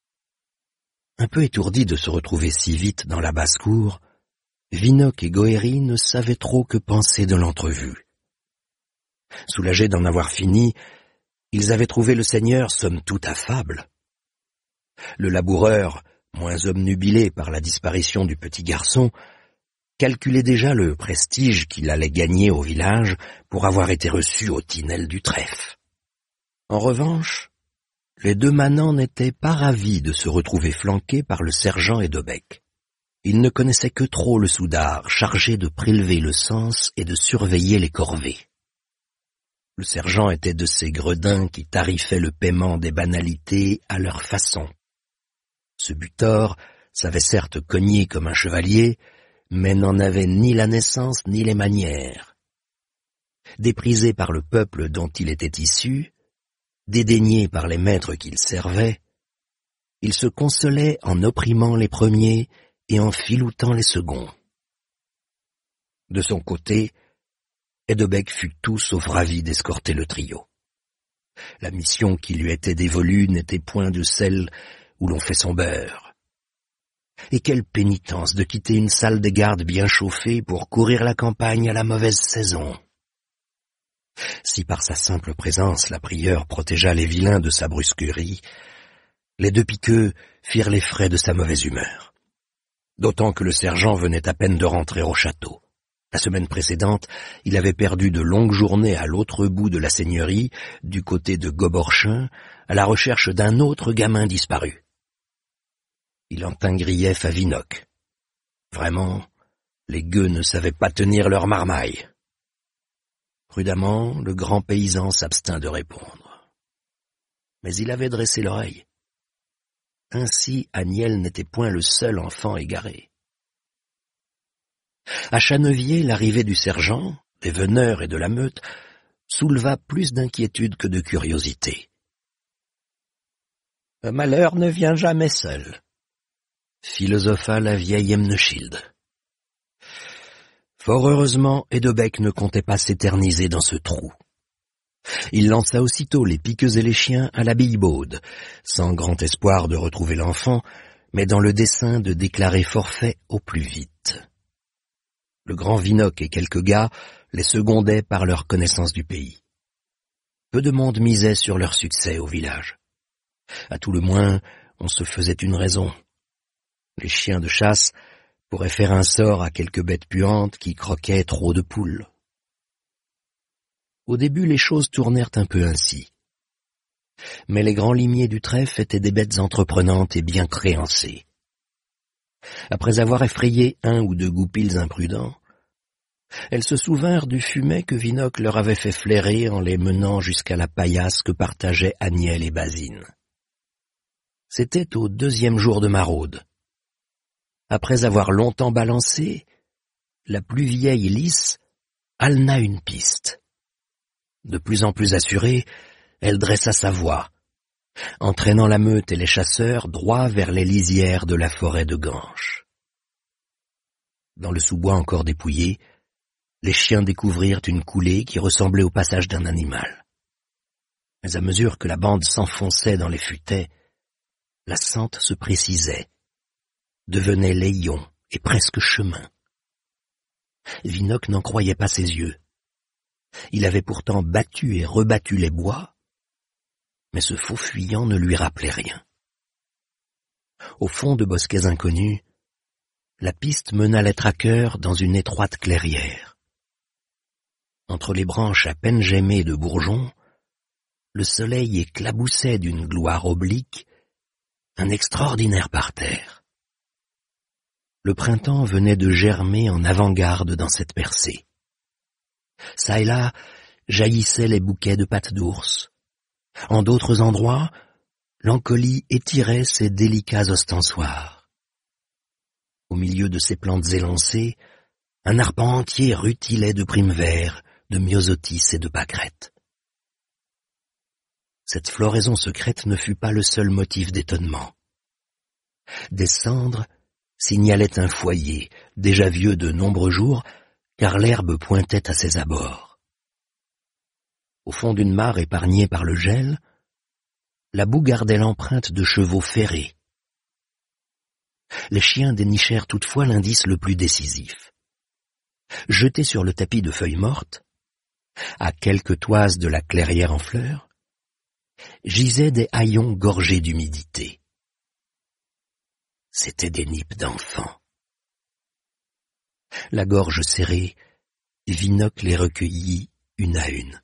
Speaker 1: Un peu étourdis de se retrouver si vite dans la basse-cour, Vinocq et Goëri ne savaient trop que penser de l'entrevue. Soulagés d'en avoir fini, ils avaient trouvé le seigneur somme toute affable. Le laboureur, moins obnubilé par la disparition du petit garçon, calculait déjà le prestige qu'il allait gagner au village pour avoir été reçu au Tinel du trèfle. En revanche, les deux manants n'étaient pas ravis de se retrouver flanqués par le sergent Edobec. Ils ne connaissaient que trop le soudard, chargé de prélever le cens et de surveiller les corvées. Le sergent était de ces gredins qui tarifaient le paiement des banalités à leur façon. Ce butor savait certes cogner comme un chevalier, mais n'en avait ni la naissance ni les manières. Déprisé par le peuple dont il était issu, dédaigné par les maîtres qu'il servait, il se consolait en opprimant les premiers et en filoutant les seconds. De son côté, Edobec fut tout sauf ravi d'escorter le trio. La mission qui lui était dévolue n'était point de celle où l'on fait son beurre. Et quelle pénitence de quitter une salle des gardes bien chauffée pour courir la campagne à la mauvaise saison. Si par sa simple présence la prieure protégea les vilains de sa brusquerie, les deux piqueux firent les frais de sa mauvaise humeur. D'autant que le sergent venait à peine de rentrer au château. La semaine précédente, il avait perdu de longues journées à l'autre bout de la seigneurie, du côté de Goborchin, à la recherche d'un autre gamin disparu. Il en tint grief à Vinocq. Vraiment, les gueux ne savaient pas tenir leur marmaille. Prudemment, le grand paysan s'abstint de répondre. Mais il avait dressé l'oreille. Ainsi, Agnelle n'était point le seul enfant égaré. À Chanevier, l'arrivée du sergent, des veneurs et de la meute souleva plus d'inquiétude que de curiosité. « Le malheur ne vient jamais seul », philosopha la vieille Emneschild. Fort heureusement, Edebec ne comptait pas s'éterniser dans ce trou. Il lança aussitôt les piqueux et les chiens à la Bille-Baude, sans grand espoir de retrouver l'enfant, mais dans le dessein de déclarer forfait au plus vite. Le grand Vinocq et quelques gars les secondaient par leur connaissance du pays. Peu de monde misait sur leur succès au village. À tout le moins, on se faisait une raison. Les chiens de chasse pourraient faire un sort à quelques bêtes puantes qui croquaient trop de poules. Au début, les choses tournèrent un peu ainsi. Mais les grands limiers du trèfle étaient des bêtes entreprenantes et bien créancées. Après avoir effrayé un ou deux goupils imprudents, elles se souvinrent du fumet que Vinocq leur avait fait flairer en les menant jusqu'à la paillasse que partageaient Agnelle et Basine. C'était au deuxième jour de maraude. Après avoir longtemps balancé, la plus vieille Lys halena une piste. De plus en plus assurée, elle dressa sa voix, entraînant la meute et les chasseurs droit vers les lisières de la forêt de Ganche. Dans le sous-bois encore dépouillé, les chiens découvrirent une coulée qui ressemblait au passage d'un animal. Mais à mesure que la bande s'enfonçait dans les futaies, la sente se précisait, devenait layon et presque chemin. Vinocq n'en croyait pas ses yeux. Il avait pourtant battu et rebattu les bois, mais ce faux fuyant ne lui rappelait rien. Au fond de bosquets inconnus, la piste mena les traqueurs dans une étroite clairière. Entre les branches à peine gemmées de bourgeons, le soleil éclaboussait d'une gloire oblique un extraordinaire parterre. Le printemps venait de germer en avant-garde dans cette percée. Ça et là jaillissaient les bouquets de pattes d'ours. En d'autres endroits, l'encolie étirait ses délicats ostensoirs. Au milieu de ces plantes élancées, un arpent entier rutilait de primes verts, de myosotis et de pâquerettes. Cette floraison secrète ne fut pas le seul motif d'étonnement. Des cendres signalaient un foyer, déjà vieux de nombreux jours, car l'herbe pointait à ses abords. Au fond d'une mare épargnée par le gel, la boue gardait l'empreinte de chevaux ferrés. Les chiens dénichèrent toutefois l'indice le plus décisif. Jetés sur le tapis de feuilles mortes, à quelques toises de la clairière en fleurs, gisaient des haillons gorgés d'humidité. C'étaient des nippes d'enfants. La gorge serrée, Vinocq les recueillit une à une.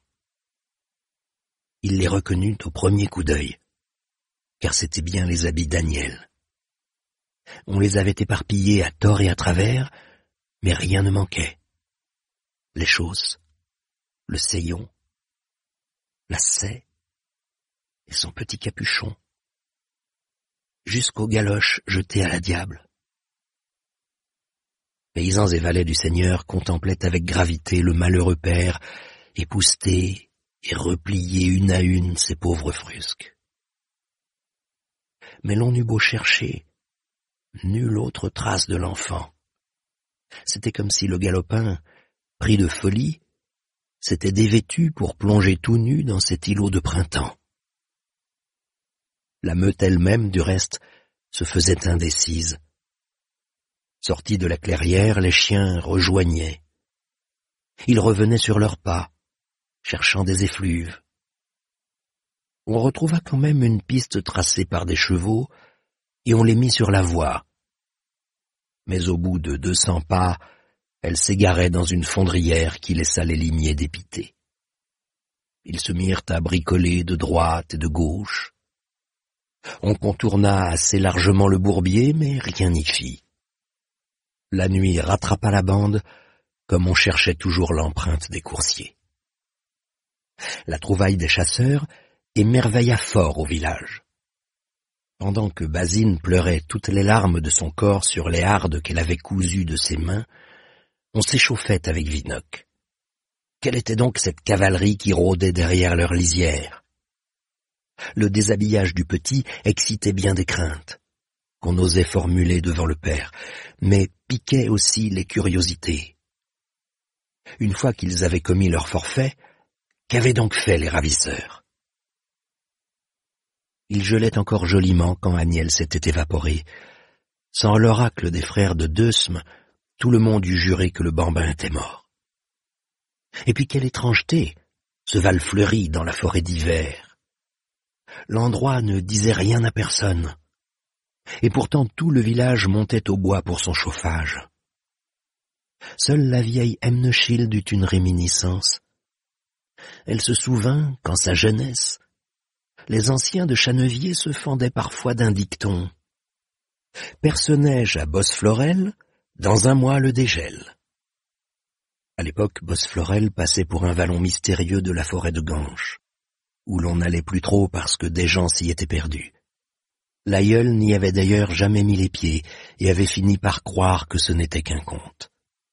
Speaker 1: Il les reconnut au premier coup d'œil, car c'étaient bien les habits d'Agnelle. On les avait éparpillés à tort et à travers, mais rien ne manquait. Les chausses, le sayon, la saie et son petit capuchon, jusqu'aux galoches jetées à la diable. Paysans et valets du Seigneur contemplaient avec gravité le malheureux père épousseter et replier une à une ces pauvres frusques. Mais l'on eut beau chercher, nulle autre trace de l'enfant. C'était comme si le galopin, pris de folie, s'était dévêtu pour plonger tout nu dans cet îlot de printemps. La meute elle-même, du reste, se faisait indécise, Sortis de la clairière, les chiens rejoignaient. Ils revenaient sur leurs pas, cherchant des effluves. On retrouva quand même une piste tracée par des chevaux, et on les mit sur la voie. Mais au bout de deux cents pas, elle s'égarait dans une fondrière qui laissa les limiers dépités. Ils se mirent à bricoler de droite et de gauche. On contourna assez largement le bourbier, mais rien n'y fit. La nuit rattrapa la bande, comme on cherchait toujours l'empreinte des coursiers. La trouvaille des chasseurs émerveilla fort au village. Pendant que Basine pleurait toutes les larmes de son corps sur les hardes qu'elle avait cousues de ses mains, on s'échauffait avec Vinocq. Quelle était donc cette cavalerie qui rôdait derrière leur lisière? Le déshabillage du petit excitait bien des craintes, qu'on osait formuler devant le père, mais piquait aussi les curiosités. Une fois qu'ils avaient commis leur forfait, qu'avaient donc fait les ravisseurs? Il gelait encore joliment quand Aniel s'était évaporé. Sans l'oracle des frères de Deusme, tout le monde eût juré que le bambin était mort. Et puis quelle étrangeté, ce Val fleuri dans la forêt d'hiver. L'endroit ne disait rien à personne. Et pourtant tout le village montait au bois pour son chauffage. Seule la vieille Emnechilde eut une réminiscence. Elle se souvint qu'en sa jeunesse, les anciens de Channevier se fendaient parfois d'un dicton. Perce-neige à Bosse-Florel, dans un mois le dégel. À l'époque, Bosse-Florel passait pour un vallon mystérieux de la forêt de Ganche, où l'on n'allait plus trop parce que des gens s'y étaient perdus. L'aïeul n'y avait d'ailleurs jamais mis les pieds et avait fini par croire que ce n'était qu'un conte.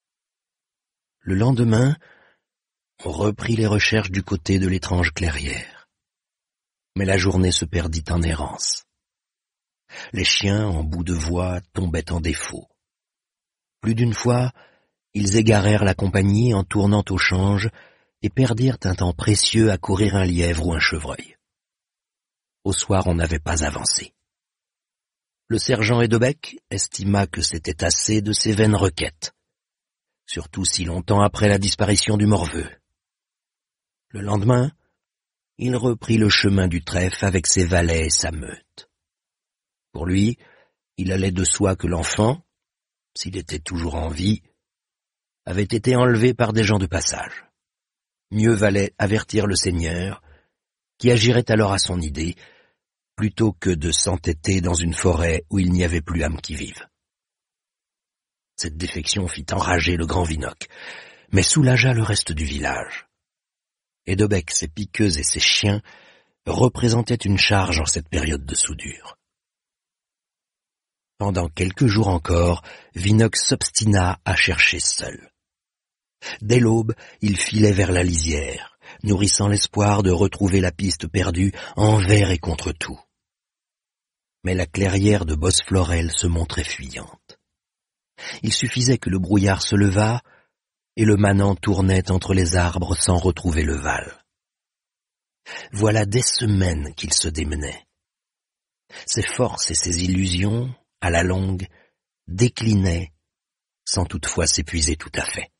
Speaker 1: Le lendemain, on reprit les recherches du côté de l'étrange clairière. Mais la journée se perdit en errance. Les chiens, en bout de voie, tombaient en défaut. Plus d'une fois, ils égarèrent la compagnie en tournant au change et perdirent un temps précieux à courir un lièvre ou un chevreuil. Au soir, on n'avait pas avancé. Le sergent Edebec estima que c'était assez de ces vaines requêtes, surtout si longtemps après la disparition du morveux. Le lendemain, il reprit le chemin du trèfle avec ses valets et sa meute. Pour lui, il allait de soi que l'enfant, s'il était toujours en vie, avait été enlevé par des gens de passage. Mieux valait avertir le seigneur, qui agirait alors à son idée, plutôt que de s'entêter dans une forêt où il n'y avait plus âme qui vive. Cette défection fit enrager le grand Vinocq, mais soulagea le reste du village. Edebec, ses piqueuses et ses chiens représentaient une charge en cette période de soudure. Pendant quelques jours encore, Vinocq s'obstina à chercher seul. Dès l'aube, il filait vers la lisière, nourrissant l'espoir de retrouver la piste perdue envers et contre tout. Mais la clairière de Bosse-Florel se montrait fuyante. Il suffisait que le brouillard se levât, et le manant tournait entre les arbres sans retrouver le Val. Voilà des semaines qu'il se démenait. Ses forces et ses illusions, à la longue, déclinaient, sans toutefois s'épuiser tout à fait.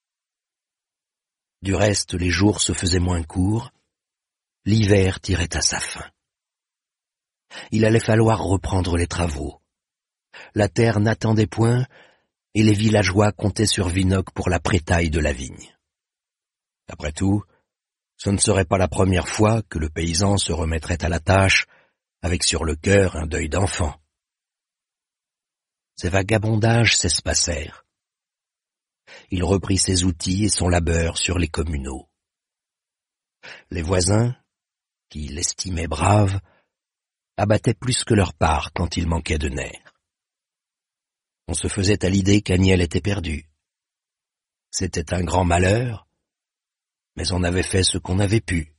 Speaker 1: Du reste, les jours se faisaient moins courts, l'hiver tirait à sa fin. Il allait falloir reprendre les travaux. La terre n'attendait point, et les villageois comptaient sur Vinocq pour la prétaille de la vigne. Après tout, ce ne serait pas la première fois que le paysan se remettrait à la tâche, avec sur le cœur un deuil d'enfant. Ces vagabondages s'espacèrent. Il reprit ses outils et son labeur sur les communaux. Les voisins, qui l'estimaient brave, abattaient plus que leur part quand il manquait de nerfs. On se faisait à l'idée qu'Aniel était perdu. C'était un grand malheur, mais on avait fait ce qu'on avait pu.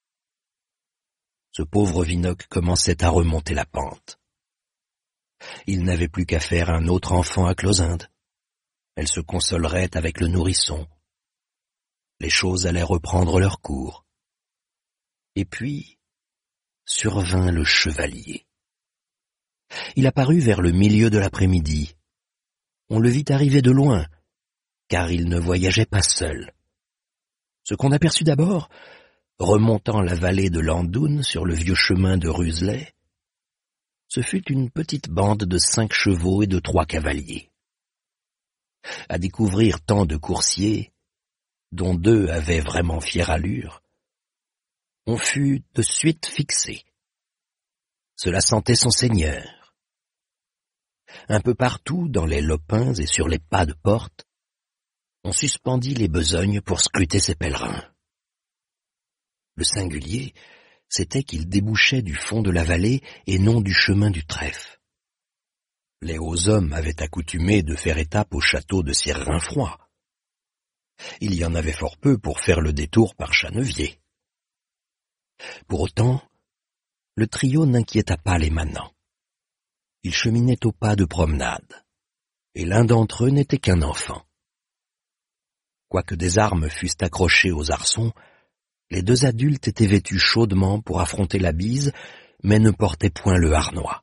Speaker 1: Ce pauvre Vinocq commençait à remonter la pente. Il n'avait plus qu'à faire un autre enfant à Closinde. Elle se consolerait avec le nourrisson. Les choses allaient reprendre leur cours. Et puis, survint le chevalier. Il apparut vers le milieu de l'après-midi. On le vit arriver de loin, car il ne voyageait pas seul. Ce qu'on aperçut d'abord, remontant la vallée de l'Andoun sur le vieux chemin de Ruzelay, ce fut une petite bande de cinq chevaux et de trois cavaliers. À découvrir tant de coursiers, dont deux avaient vraiment fière allure, on fut de suite fixé. Cela sentait son seigneur. Un peu partout, dans les lopins et sur les pas de porte, on suspendit les besognes pour scruter ses pèlerins. Le singulier, c'était qu'il débouchait du fond de la vallée et non du chemin du trèfle. Les hauts hommes avaient accoutumé de faire étape au château de Sire-Rinfroy. Il y en avait fort peu pour faire le détour par Chanevier. Pour autant, le trio n'inquiéta pas les manants. Ils cheminaient au pas de promenade, et l'un d'entre eux n'était qu'un enfant. Quoique des armes fussent accrochées aux arçons, les deux adultes étaient vêtus chaudement pour affronter la bise, mais ne portaient point le harnois.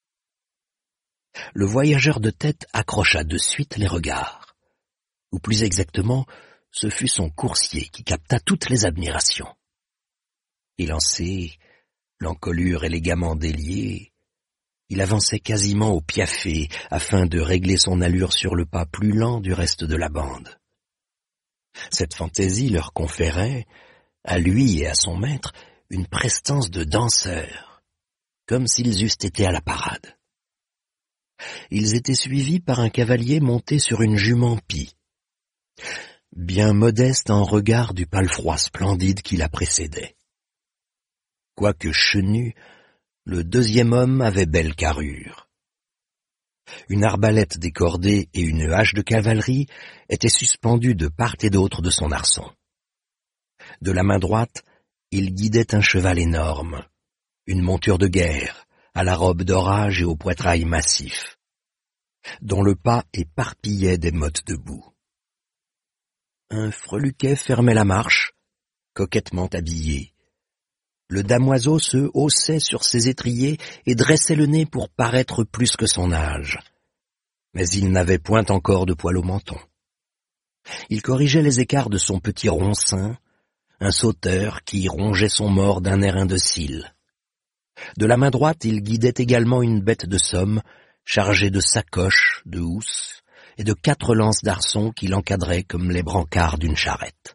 Speaker 1: Le voyageur de tête accrocha de suite les regards, ou plus exactement, ce fut son coursier qui capta toutes les admirations. Élancé, l'encolure élégamment déliée, il avançait quasiment au piafé afin de régler son allure sur le pas plus lent du reste de la bande. Cette fantaisie leur conférait, à lui et à son maître, une prestance de danseurs, comme s'ils eussent été à la parade. Ils étaient suivis par un cavalier monté sur une jument pie, bien modeste en regard du palefroid splendide qui la précédait. Quoique chenu, le deuxième homme avait belle carrure. Une arbalète décordée et une hache de cavalerie étaient suspendues de part et d'autre de son arçon. De la main droite, il guidait un cheval énorme, une monture de guerre, à la robe d'orage et au poitrail massif, dont le pas éparpillait des mottes de boue. Un freluquet fermait la marche, coquettement habillé. Le damoiseau se haussait sur ses étriers et dressait le nez pour paraître plus que son âge. Mais il n'avait point encore de poil au menton. Il corrigeait les écarts de son petit roncin, un sauteur qui rongeait son mors d'un air indocile. De la main droite, il guidait également une bête de somme, chargée de sacoches, de housses et de quatre lances d'arçon qui l'encadraient comme les brancards d'une charrette.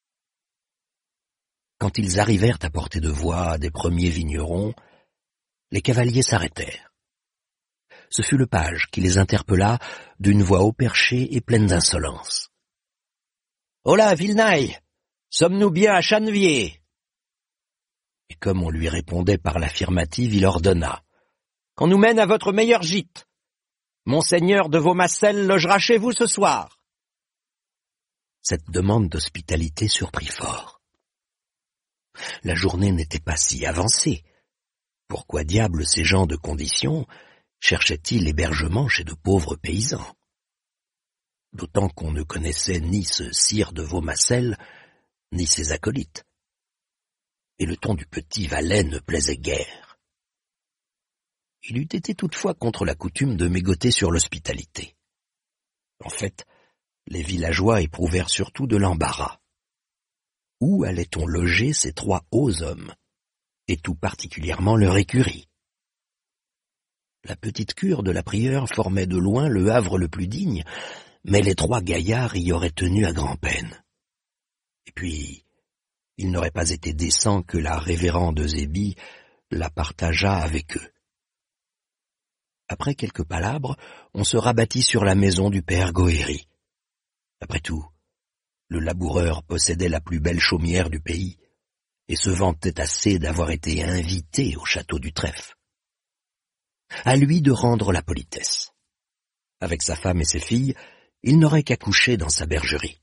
Speaker 1: Quand ils arrivèrent à portée de voix des premiers vignerons, les cavaliers s'arrêtèrent. Ce fut le page qui les interpella d'une voix haut perchée et pleine d'insolence. « Holà, Villeneuve, sommes-nous bien à Chanevier ?» Et comme on lui répondait par l'affirmative, il ordonna. « Qu'on nous mène à votre meilleur gîte. Monseigneur de Vaumassel logera chez vous ce soir. » Cette demande d'hospitalité surprit fort. La journée n'était pas si avancée. Pourquoi diable ces gens de condition cherchaient-ils hébergement chez de pauvres paysans? D'autant qu'on ne connaissait ni ce sire de Vaumassel, ni ses acolytes. Et le ton du petit valet ne plaisait guère. Il eût été toutefois contre la coutume de mégoter sur l'hospitalité. En fait, les villageois éprouvèrent surtout de l'embarras. Où allait-on loger ces trois hauts hommes, et tout particulièrement leur écurie? La petite cure de la prieure formait de loin le havre le plus digne, mais les trois gaillards y auraient tenu à grand-peine. Et puis, il n'aurait pas été décent que la révérende Eusébie la partageât avec eux. Après quelques palabres, on se rabattit sur la maison du père Goëri. Après tout, le laboureur possédait la plus belle chaumière du pays, et se vantait assez d'avoir été invité au château du trèfle. À lui de rendre la politesse. Avec sa femme et ses filles, il n'aurait qu'à coucher dans sa bergerie.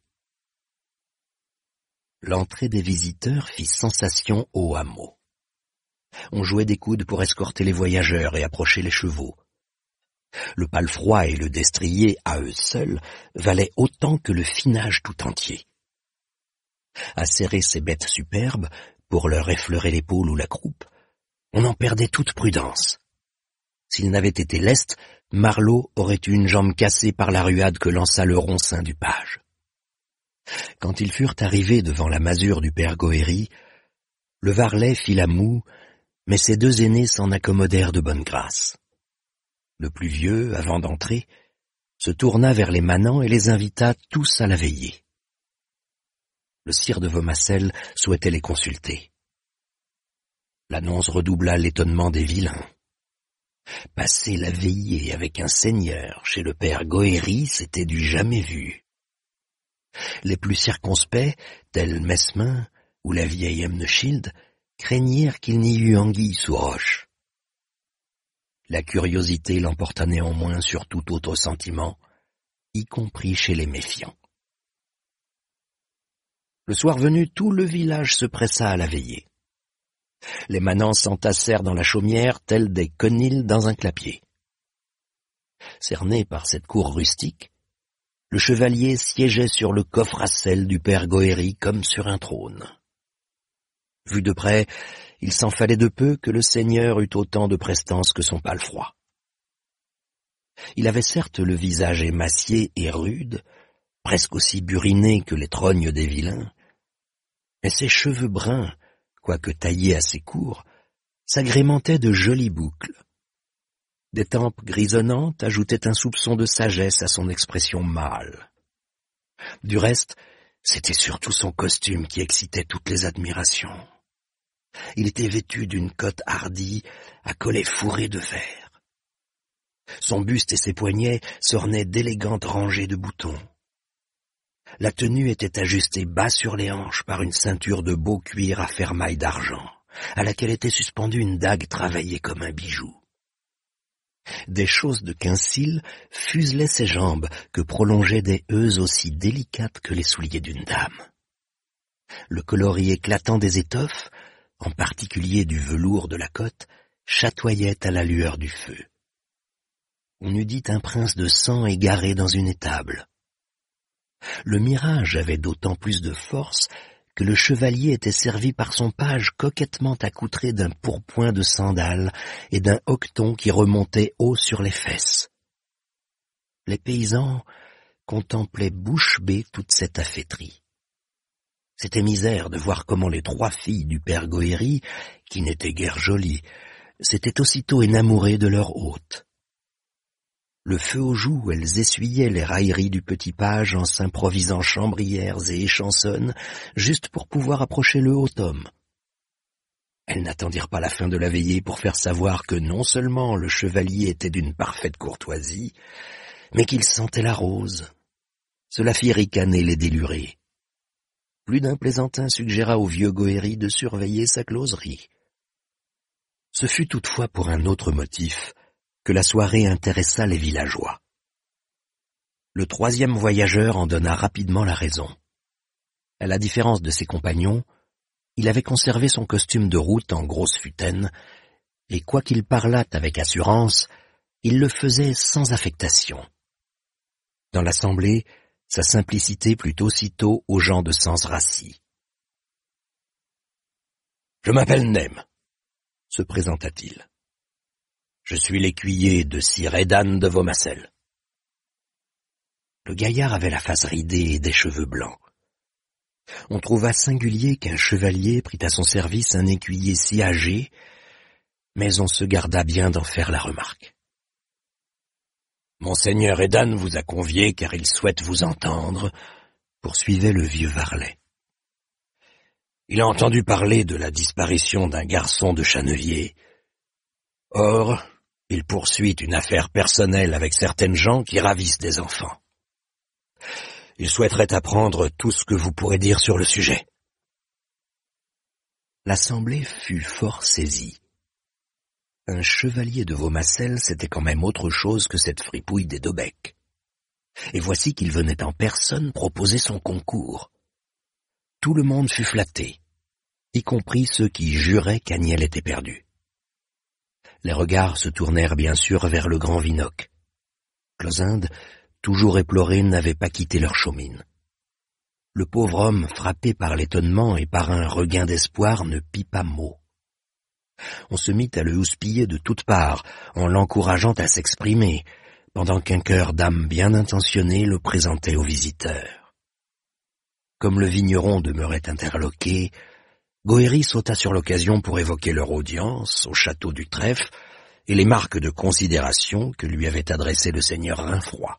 Speaker 1: L'entrée des visiteurs fit sensation au hameau. On jouait des coudes pour escorter les voyageurs et approcher les chevaux. Le palefroid et le destrier, à eux seuls, valaient autant que le finage tout entier. À serrer ces bêtes superbes, pour leur effleurer l'épaule ou la croupe, on en perdait toute prudence. S'il n'avait été leste, Marlot aurait eu une jambe cassée par la ruade que lança le roncin du page. Quand ils furent arrivés devant la masure du père Goëri, le varlet fit la moue, mais ses deux aînés s'en accommodèrent de bonne grâce. Le plus vieux, avant d'entrer, se tourna vers les manants et les invita tous à la veillée. Le sire de Vaumassel souhaitait les consulter. L'annonce redoubla l'étonnement des vilains. Passer la veillée avec un seigneur chez le père Goëri, c'était du jamais vu. Les plus circonspects, tels Mesmin ou la vieille Emneschild, craignirent qu'il n'y eût anguille sous roche. La curiosité l'emporta néanmoins sur tout autre sentiment, y compris chez les méfiants. Le soir venu, tout le village se pressa à la veillée. Les manants s'entassèrent dans la chaumière tels des conils dans un clapier. Cerné par cette cour rustique, le chevalier siégeait sur le coffre à sel du père Goëri comme sur un trône. Vu de près, il s'en fallait de peu que le seigneur eût autant de prestance que son palefroid. Il avait certes le visage émacié et rude, presque aussi buriné que les trognes des vilains, mais ses cheveux bruns, quoique taillés assez courts, s'agrémentaient de jolies boucles. Des tempes grisonnantes ajoutaient un soupçon de sagesse à son expression mâle. Du reste, c'était surtout son costume qui excitait toutes les admirations. Il était vêtu d'une cotte hardie à collet fourré de verre. Son buste et ses poignets s'ornaient d'élégantes rangées de boutons. La tenue était ajustée bas sur les hanches par une ceinture de beau cuir à fermaille d'argent, à laquelle était suspendue une dague travaillée comme un bijou. Des choses de quincille fuselaient ses jambes, que prolongeaient des heusses aussi délicates que les souliers d'une dame. Le coloris éclatant des étoffes, en particulier du velours de la cotte, chatoyait à la lueur du feu. On eût dit un prince de sang égaré dans une étable. Le mirage avait d'autant plus de force que le chevalier était servi par son page coquettement accoutré d'un pourpoint de sandales et d'un hoqueton qui remontait haut sur les fesses. Les paysans contemplaient bouche bée toute cette affaîtrie. C'était misère de voir comment les trois filles du père Goëri, qui n'étaient guère jolies, s'étaient aussitôt enamourées de leur hôte. Le feu aux joues, elles essuyaient les railleries du petit page en s'improvisant chambrières et échansonnes, juste pour pouvoir approcher le haut homme. Elles n'attendirent pas la fin de la veillée pour faire savoir que non seulement le chevalier était d'une parfaite courtoisie, mais qu'il sentait la rose. Cela fit ricaner les délurés. Plus d'un plaisantin suggéra au vieux Goëri de surveiller sa closerie. Ce fut toutefois pour un autre motif que la soirée intéressa les villageois. Le troisième voyageur en donna rapidement la raison. À la différence de ses compagnons, il avait conservé son costume de route en grosse futaine, et quoiqu'il parlât avec assurance, il le faisait sans affectation. Dans l'assemblée, sa simplicité plut aussitôt aux gens de sens rassis. « Je m'appelle Nem, » se présenta-t-il. « Je suis l'écuyer de sir Edan de Vaumassel. » Le gaillard avait la face ridée et des cheveux blancs. On trouva singulier qu'un chevalier prît à son service un écuyer si âgé, mais on se garda bien d'en faire la remarque. « Monseigneur Edan vous a convié car il souhaite vous entendre, » poursuivait le vieux varlet. « Il a entendu parler de la disparition d'un garçon de Channevier. Or, il poursuit une affaire personnelle avec certaines gens qui ravissent des enfants. Il souhaiterait apprendre tout ce que vous pourrez dire sur le sujet. » L'assemblée fut fort saisie. Un chevalier de Vaumassel, c'était quand même autre chose que cette fripouille des Daubec. Et voici qu'il venait en personne proposer son concours. Tout le monde fut flatté, y compris ceux qui juraient qu'Agnelle était perdue. Les regards se tournèrent bien sûr vers le grand Vinocq. Closinde, toujours éploré, n'avait pas quitté leur chaumine. Le pauvre homme, frappé par l'étonnement et par un regain d'espoir, ne pit pas mot. On se mit à le houspiller de toutes parts, en l'encourageant à s'exprimer, pendant qu'un cœur d'âme bien intentionné le présentait aux visiteurs. Comme le vigneron demeurait interloqué, Goëri sauta sur l'occasion pour évoquer leur audience au château du Trèfle et les marques de considération que lui avait adressées le seigneur Rainfroid.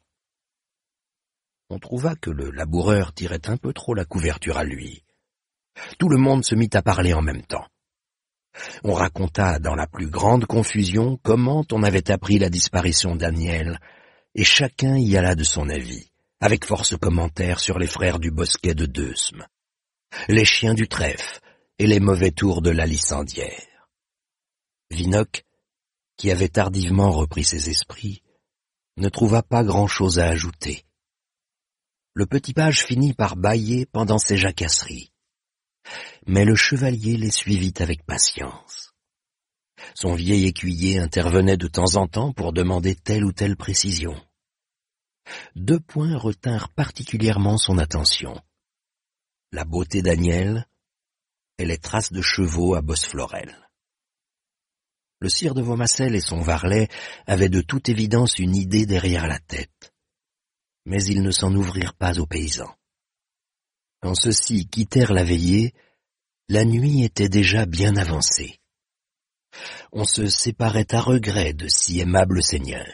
Speaker 1: On trouva que le laboureur tirait un peu trop la couverture à lui. Tout le monde se mit à parler en même temps. On raconta dans la plus grande confusion comment on avait appris la disparition d'Aniel, et chacun y alla de son avis, avec force commentaires sur les frères du bosquet de Deusme, les chiens du trèfle et les mauvais tours de la licendière. Vinocq, qui avait tardivement repris ses esprits, ne trouva pas grand-chose à ajouter. Le petit page finit par bâiller pendant ses jacasseries. Mais le chevalier les suivit avec patience. Son vieil écuyer intervenait de temps en temps pour demander telle ou telle précision. Deux points retinrent particulièrement son attention: la beauté d'Aniel et les traces de chevaux à bosses florelles. Le sire de Vaumacelles et son varlet avaient de toute évidence une idée derrière la tête, mais ils ne s'en ouvrirent pas aux paysans. Quand ceux-ci quittèrent la veillée, la nuit était déjà bien avancée. On se séparait à regret de si aimables seigneurs.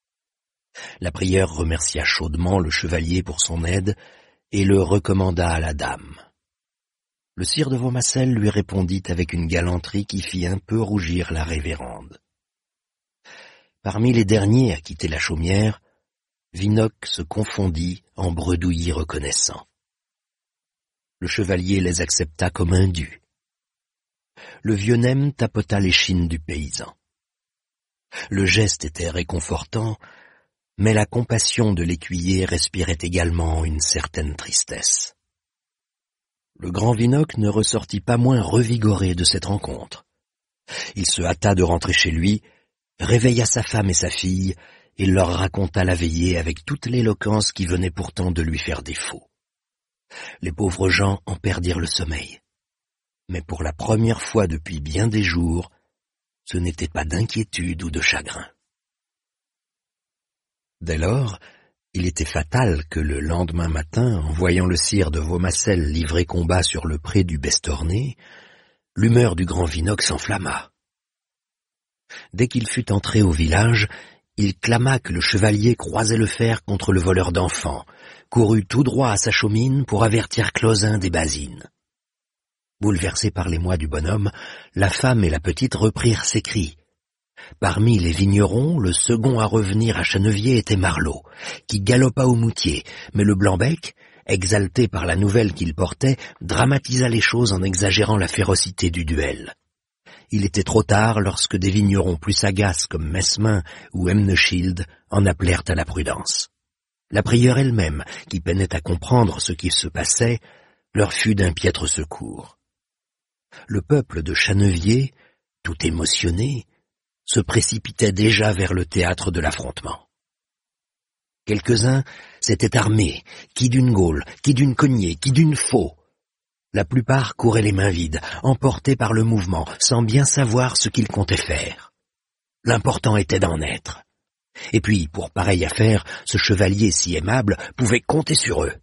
Speaker 1: La prieure remercia chaudement le chevalier pour son aide et le recommanda à la dame. Le sire de Vaumacelles lui répondit avec une galanterie qui fit un peu rougir la révérende. Parmi les derniers à quitter la chaumière, Vinocq se confondit en bredouillis reconnaissants. Le chevalier les accepta comme indus. Le vieux nem tapota l'échine du paysan. Le geste était réconfortant, mais la compassion de l'écuyer respirait également une certaine tristesse. Le grand Vinocq ne ressortit pas moins revigoré de cette rencontre. Il se hâta de rentrer chez lui, réveilla sa femme et sa fille, et leur raconta la veillée avec toute l'éloquence qui venait pourtant de lui faire défaut. Les pauvres gens en perdirent le sommeil. Mais pour la première fois depuis bien des jours, ce n'était pas d'inquiétude ou de chagrin. Dès lors, il était fatal que le lendemain matin, en voyant le sire de Vaumacelles livrer combat sur le pré du Bestorné, l'humeur du grand Vinocq s'enflamma. Dès qu'il fut entré au village, il clama que le chevalier croisait le fer contre le voleur d'enfants, courut tout droit à sa chaumine pour avertir Clausin des Basines. Bouleversés par l'émoi du bonhomme, la femme et la petite reprirent ses cris. Parmi les vignerons, le second à revenir à Channeviers était Marlot, qui galopa au moutier, mais le Blanc-bec, exalté par la nouvelle qu'il portait, dramatisa les choses en exagérant la férocité du duel. Il était trop tard lorsque des vignerons plus sagaces comme Mesmin ou Emneschild en appelèrent à la prudence. La prieure elle-même, qui peinait à comprendre ce qui se passait, leur fut d'un piètre secours. Le peuple de Channeviers, tout émotionné, se précipitait déjà vers le théâtre de l'affrontement. Quelques-uns s'étaient armés, qui d'une gaule, qui d'une cognée, qui d'une faux. La plupart couraient les mains vides, emportés par le mouvement, sans bien savoir ce qu'ils comptaient faire. L'important était d'en être. Et puis, pour pareille affaire, ce chevalier si aimable pouvait compter sur eux.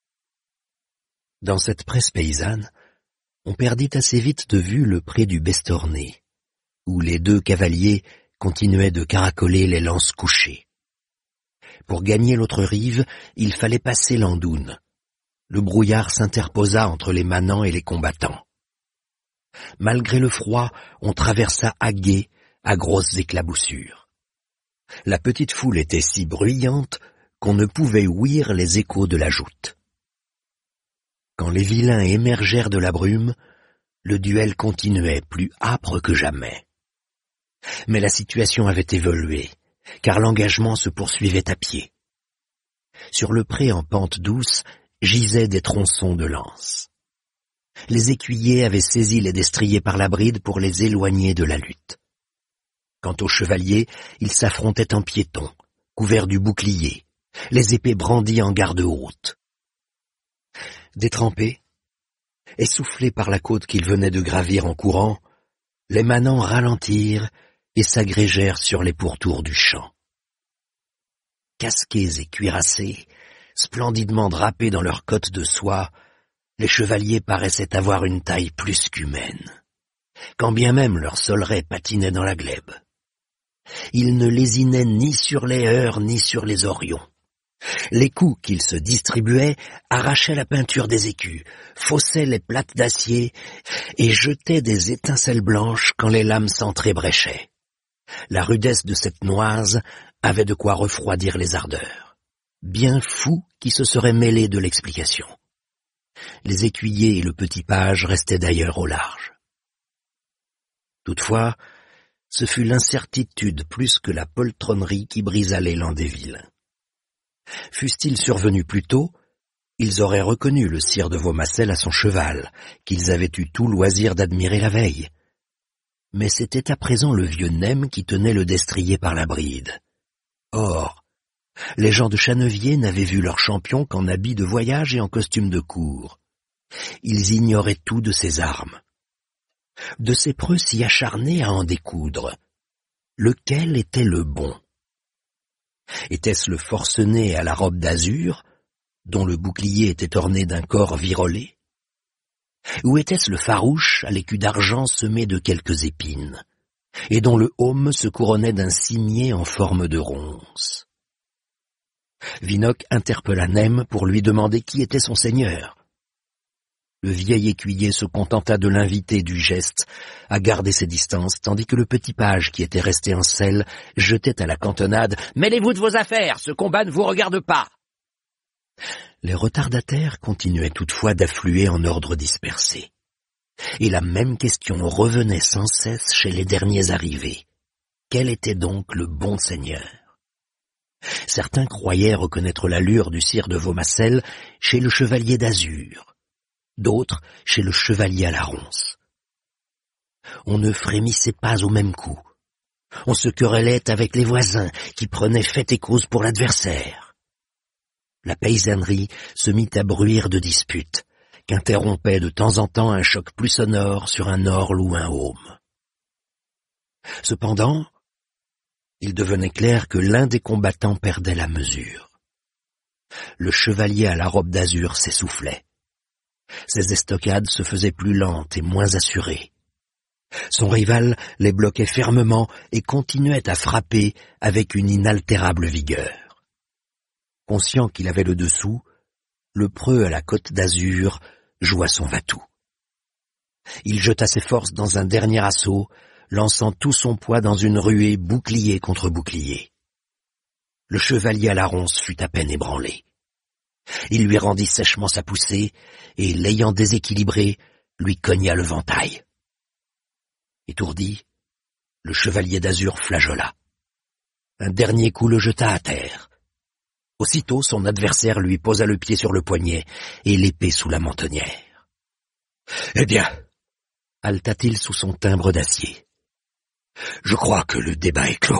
Speaker 1: Dans cette presse paysanne, on perdit assez vite de vue le pré du Bestorné, où les deux cavaliers continuaient de caracoler les lances couchées. Pour gagner l'autre rive, il fallait passer l'Andoune. Le brouillard s'interposa entre les manants et les combattants. Malgré le froid, on traversa à gué, à grosses éclaboussures. La petite foule était si bruyante qu'on ne pouvait ouïr les échos de la joute. Quand les vilains émergèrent de la brume, le duel continuait plus âpre que jamais. Mais la situation avait évolué, car l'engagement se poursuivait à pied. Sur le pré en pente douce gisaient des tronçons de lance. Les écuyers avaient saisi les destriers par la bride pour les éloigner de la lutte. Quant aux chevaliers, ils s'affrontaient en piétons, couverts du bouclier, les épées brandies en garde-route. Détrempés, essoufflés par la côte qu'ils venaient de gravir en courant, les manants ralentirent et s'agrégèrent sur les pourtours du champ. Casqués et cuirassés, splendidement drapés dans leurs cottes de soie, les chevaliers paraissaient avoir une taille plus qu'humaine, quand bien même leurs solerets patinaient dans la glèbe. Ils ne lésinaient ni sur les heurts ni sur les orions. Les coups qu'ils se distribuaient arrachaient la peinture des écus, faussaient les plates d'acier et jetaient des étincelles blanches quand les lames s'entrebréchaient. La rudesse de cette noise avait de quoi refroidir les ardeurs. Bien fou qui se serait mêlé de l'explication. Les écuyers et le petit page restaient d'ailleurs au large. Toutefois, ce fut l'incertitude plus que la poltronnerie qui brisa l'élan des vilains. Fussent-ils survenus plus tôt, ils auraient reconnu le sire de Vaumarcel à son cheval, qu'ils avaient eu tout loisir d'admirer la veille. Mais c'était à présent le vieux Nem qui tenait le destrier par la bride. Or, les gens de Channeviers n'avaient vu leur champion qu'en habit de voyage et en costume de cour. Ils ignoraient tout de ses armes. De ces preux s'y acharnaient à en découdre. Lequel était le bon? Était-ce le forcené à la robe d'azur, dont le bouclier était orné d'un corps virolé? Ou était-ce le farouche à l'écu d'argent semé de quelques épines, et dont le aume se couronnait d'un cimier en forme de ronce? Vinocq interpella Nem pour lui demander qui était son seigneur. Le vieil écuyer se contenta de l'inviter du geste à garder ses distances, tandis que le petit page qui était resté en selle jetait à la cantonade « Mêlez-vous de vos affaires, ce combat ne vous regarde pas !» Les retardataires continuaient toutefois d'affluer en ordre dispersé. Et la même question revenait sans cesse chez les derniers arrivés. Quel était donc le bon seigneur? Certains croyaient reconnaître l'allure du sire de Vaumarcel chez le chevalier d'azur, d'autres chez le chevalier à la ronce. On ne frémissait pas au même coup. On se querellait avec les voisins qui prenaient fait et cause pour l'adversaire. La paysannerie se mit à bruire de disputes, qu'interrompait de temps en temps un choc plus sonore sur un orle ou un aume. Cependant, il devenait clair que l'un des combattants perdait la mesure. Le chevalier à la robe d'azur s'essoufflait. Ses estocades se faisaient plus lentes et moins assurées. Son rival les bloquait fermement et continuait à frapper avec une inaltérable vigueur. Conscient qu'il avait le dessous, le preux à la côte d'azur joua son va-tout. Il jeta ses forces dans un dernier assaut, lançant tout son poids dans une ruée bouclier contre bouclier. Le chevalier à la ronce fut à peine ébranlé. Il lui rendit sèchement sa poussée, et l'ayant déséquilibré, lui cogna le ventail. Étourdi, le chevalier d'azur flageola. Un dernier coup le jeta à terre. Aussitôt son adversaire lui posa le pied sur le poignet et l'épée sous la mentonnière. « Eh bien » haleta-t-il sous son timbre d'acier. « Je crois que le débat est clos. »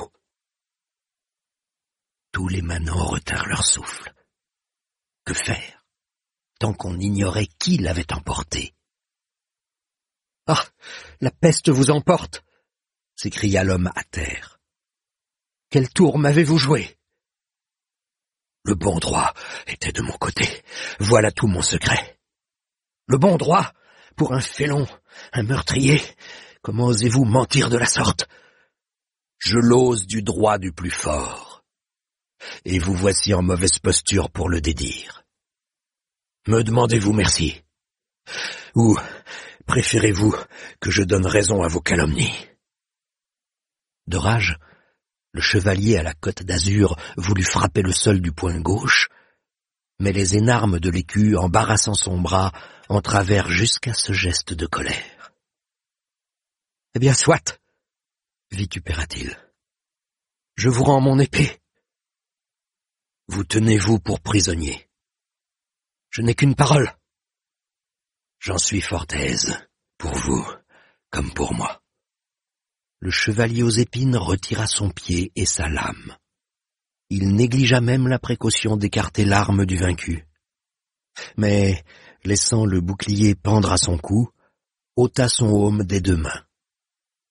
Speaker 1: Tous les manants retinrent leur souffle. Que faire, tant qu'on ignorait qui l'avait emporté? « Ah, la peste vous emporte !» s'écria l'homme à terre. « Quel tour m'avez-vous joué ?» Le bon droit était de mon côté. Voilà tout mon secret. Le bon droit, pour un félon, un meurtrier, comment osez-vous mentir de la sorte? Je l'ose du droit du plus fort. Et vous voici en mauvaise posture pour le dédire. Me demandez-vous merci? Ou préférez-vous que je donne raison à vos calomnies? De rage, le chevalier à la côte d'azur voulut frapper le sol du poing gauche, mais les énarmes de l'écu, embarrassant son bras, entravèrent jusqu'à ce geste de colère. « Eh bien, soit, vitupéra-t-il. Je vous rends mon épée. Vous tenez-vous pour prisonnier. Je n'ai qu'une parole. J'en suis fort aise, pour vous comme pour moi. » Le chevalier aux épines retira son pied et sa lame. Il négligea même la précaution d'écarter l'arme du vaincu. Mais, laissant le bouclier pendre à son cou, ôta son aume des deux mains.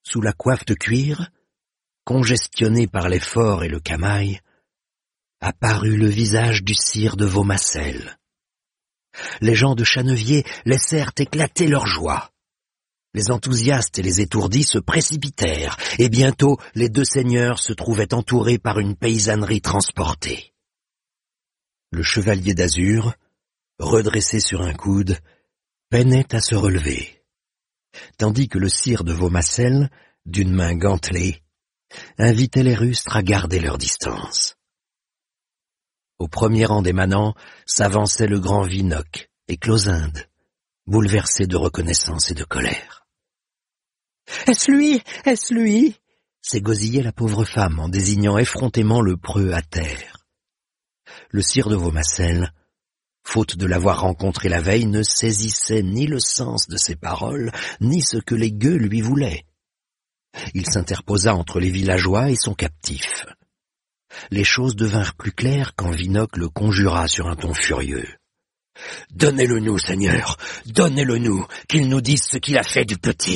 Speaker 1: Sous la coiffe de cuir, congestionné par l'effort et le camail, apparut le visage du sire de Vaumarcel. Les gens de Channeviers laissèrent éclater leur joie. Les enthousiastes et les étourdis se précipitèrent, et bientôt les deux seigneurs se trouvaient entourés par une paysannerie transportée. Le chevalier d'azur, redressé sur un coude, peinait à se relever, tandis que le sire de Vaumarcel, d'une main gantelée, invitait les rustres à garder leur distance. Au premier rang des manants s'avançait le grand Vinocq et Closinde, bouleversés de reconnaissance et de colère. « Est-ce lui? Est-ce lui ?» s'égosillait la pauvre femme en désignant effrontément le preux à terre. Le sire de Vaumarcel, faute de l'avoir rencontré la veille, ne saisissait ni le sens de ses paroles, ni ce que les gueux lui voulaient. Il s'interposa entre les villageois et son captif. Les choses devinrent plus claires quand Vinocq le conjura sur un ton furieux. « Donnez-le-nous, Seigneur, donnez-le-nous, qu'il nous dise ce qu'il a fait du petit !»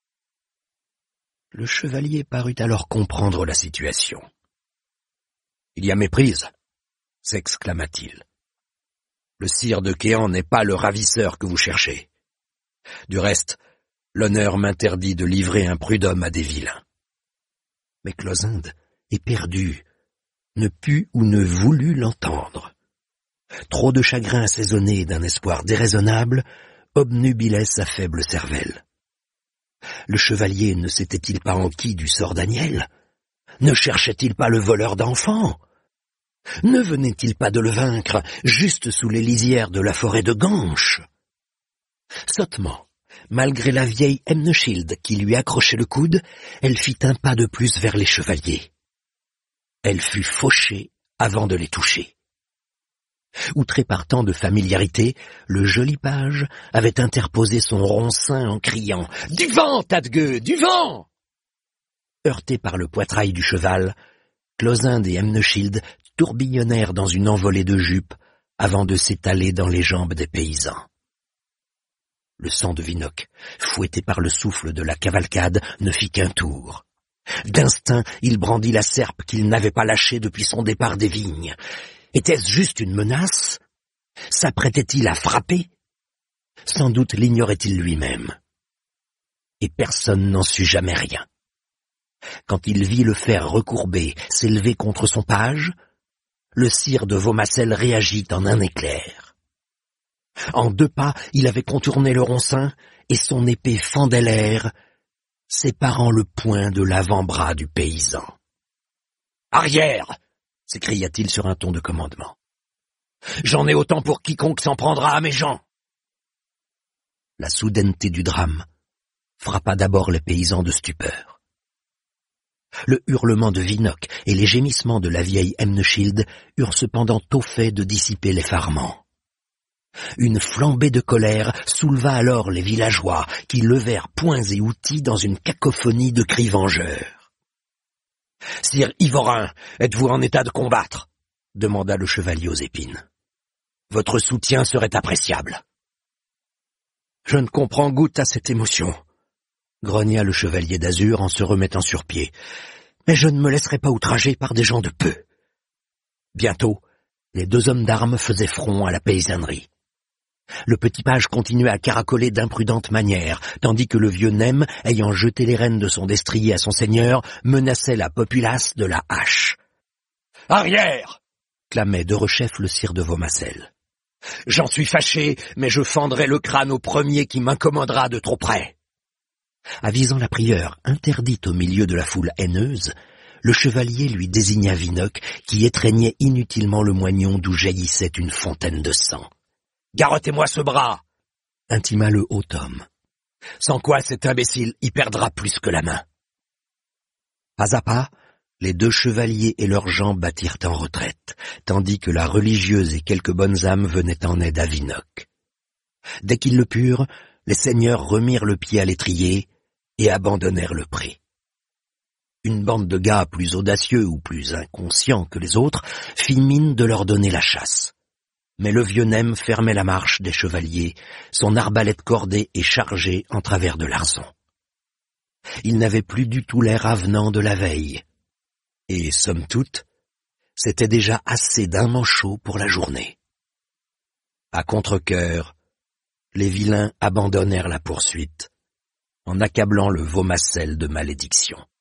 Speaker 1: Le chevalier parut alors comprendre la situation. « Il y a méprise, s'exclama-t-il. Le sire de Quéant n'est pas le ravisseur que vous cherchez. Du reste, l'honneur m'interdit de livrer un prud'homme à des vilains. » Mais Closinde, éperdue, ne put ou ne voulut l'entendre. Trop de chagrin assaisonné d'un espoir déraisonnable obnubilait sa faible cervelle. Le chevalier ne s'était-il pas enquis du sort d'Aniel? Ne cherchait-il pas le voleur d'enfants? Ne venait-il pas de le vaincre juste sous les lisières de la forêt de Ganche? Sottement, malgré la vieille Hemneschild qui lui accrochait le coude, elle fit un pas de plus vers les chevaliers. Elle fut fauchée avant de les toucher. Outré par tant de familiarité, le joli page avait interposé son roncin en criant « Du vent, Tadgueux, du vent !» Heurtés par le poitrail du cheval, Closinde et Hemneschild tourbillonnèrent dans une envolée de jupes avant de s'étaler dans les jambes des paysans. Le sang de Vinocq, fouetté par le souffle de la cavalcade, ne fit qu'un tour. D'instinct, il brandit la serpe qu'il n'avait pas lâchée depuis son départ des vignes. Était-ce juste une menace? S'apprêtait-il à frapper? Sans doute l'ignorait-il lui-même. Et personne n'en sut jamais rien. Quand il vit le fer recourbé s'élever contre son page, le sire de Vaumarcel réagit en un éclair. En deux pas, il avait contourné le roncin et son épée fendait l'air, séparant le poing de l'avant-bras du paysan. « Arrière !» s'écria-t-il sur un ton de commandement. « J'en ai autant pour quiconque s'en prendra à mes gens !» La soudaineté du drame frappa d'abord les paysans de stupeur. Le hurlement de Vinocq et les gémissements de la vieille Hemneschild eurent cependant tôt fait de dissiper l'effarement. Une flambée de colère souleva alors les villageois qui levèrent poings et outils dans une cacophonie de cris vengeurs. « Sire Ivorin, êtes-vous en état de combattre ?» demanda le chevalier aux épines. « Votre soutien serait appréciable. »« Je ne comprends goutte à cette émotion, » grogna le chevalier d'azur en se remettant sur pied. « Mais je ne me laisserai pas outrager par des gens de peu. » Bientôt, les deux hommes d'armes faisaient front à la paysannerie. Le petit page continuait à caracoler d'imprudentes manières, tandis que le vieux Nem, ayant jeté les rênes de son destrier à son seigneur, menaçait la populace de la hache. « Arrière !» clamait derechef le sire de Vaumarcel. « J'en suis fâché, mais je fendrai le crâne au premier qui m'incommodera de trop près. » Avisant la prieure interdite au milieu de la foule haineuse, le chevalier lui désigna Vinocq qui étreignait inutilement le moignon d'où jaillissait une fontaine de sang. « Garottez-moi ce bras !» intima le haut homme. « Sans quoi cet imbécile y perdra plus que la main. » Pas à pas, les deux chevaliers et leurs gens battirent en retraite, tandis que la religieuse et quelques bonnes âmes venaient en aide à Vinocq. Dès qu'ils le purent, les seigneurs remirent le pied à l'étrier et abandonnèrent le pré. Une bande de gars plus audacieux ou plus inconscients que les autres fit mine de leur donner la chasse. Mais le vieux Nem fermait la marche des chevaliers, son arbalète cordée et chargée en travers de l'arçon. il n'avait plus du tout l'air avenant de la veille. Et, somme toute, c'était déjà assez d'un manchot pour la journée. À contre-cœur, les vilains abandonnèrent la poursuite, en accablant le Vaumacelle de malédiction.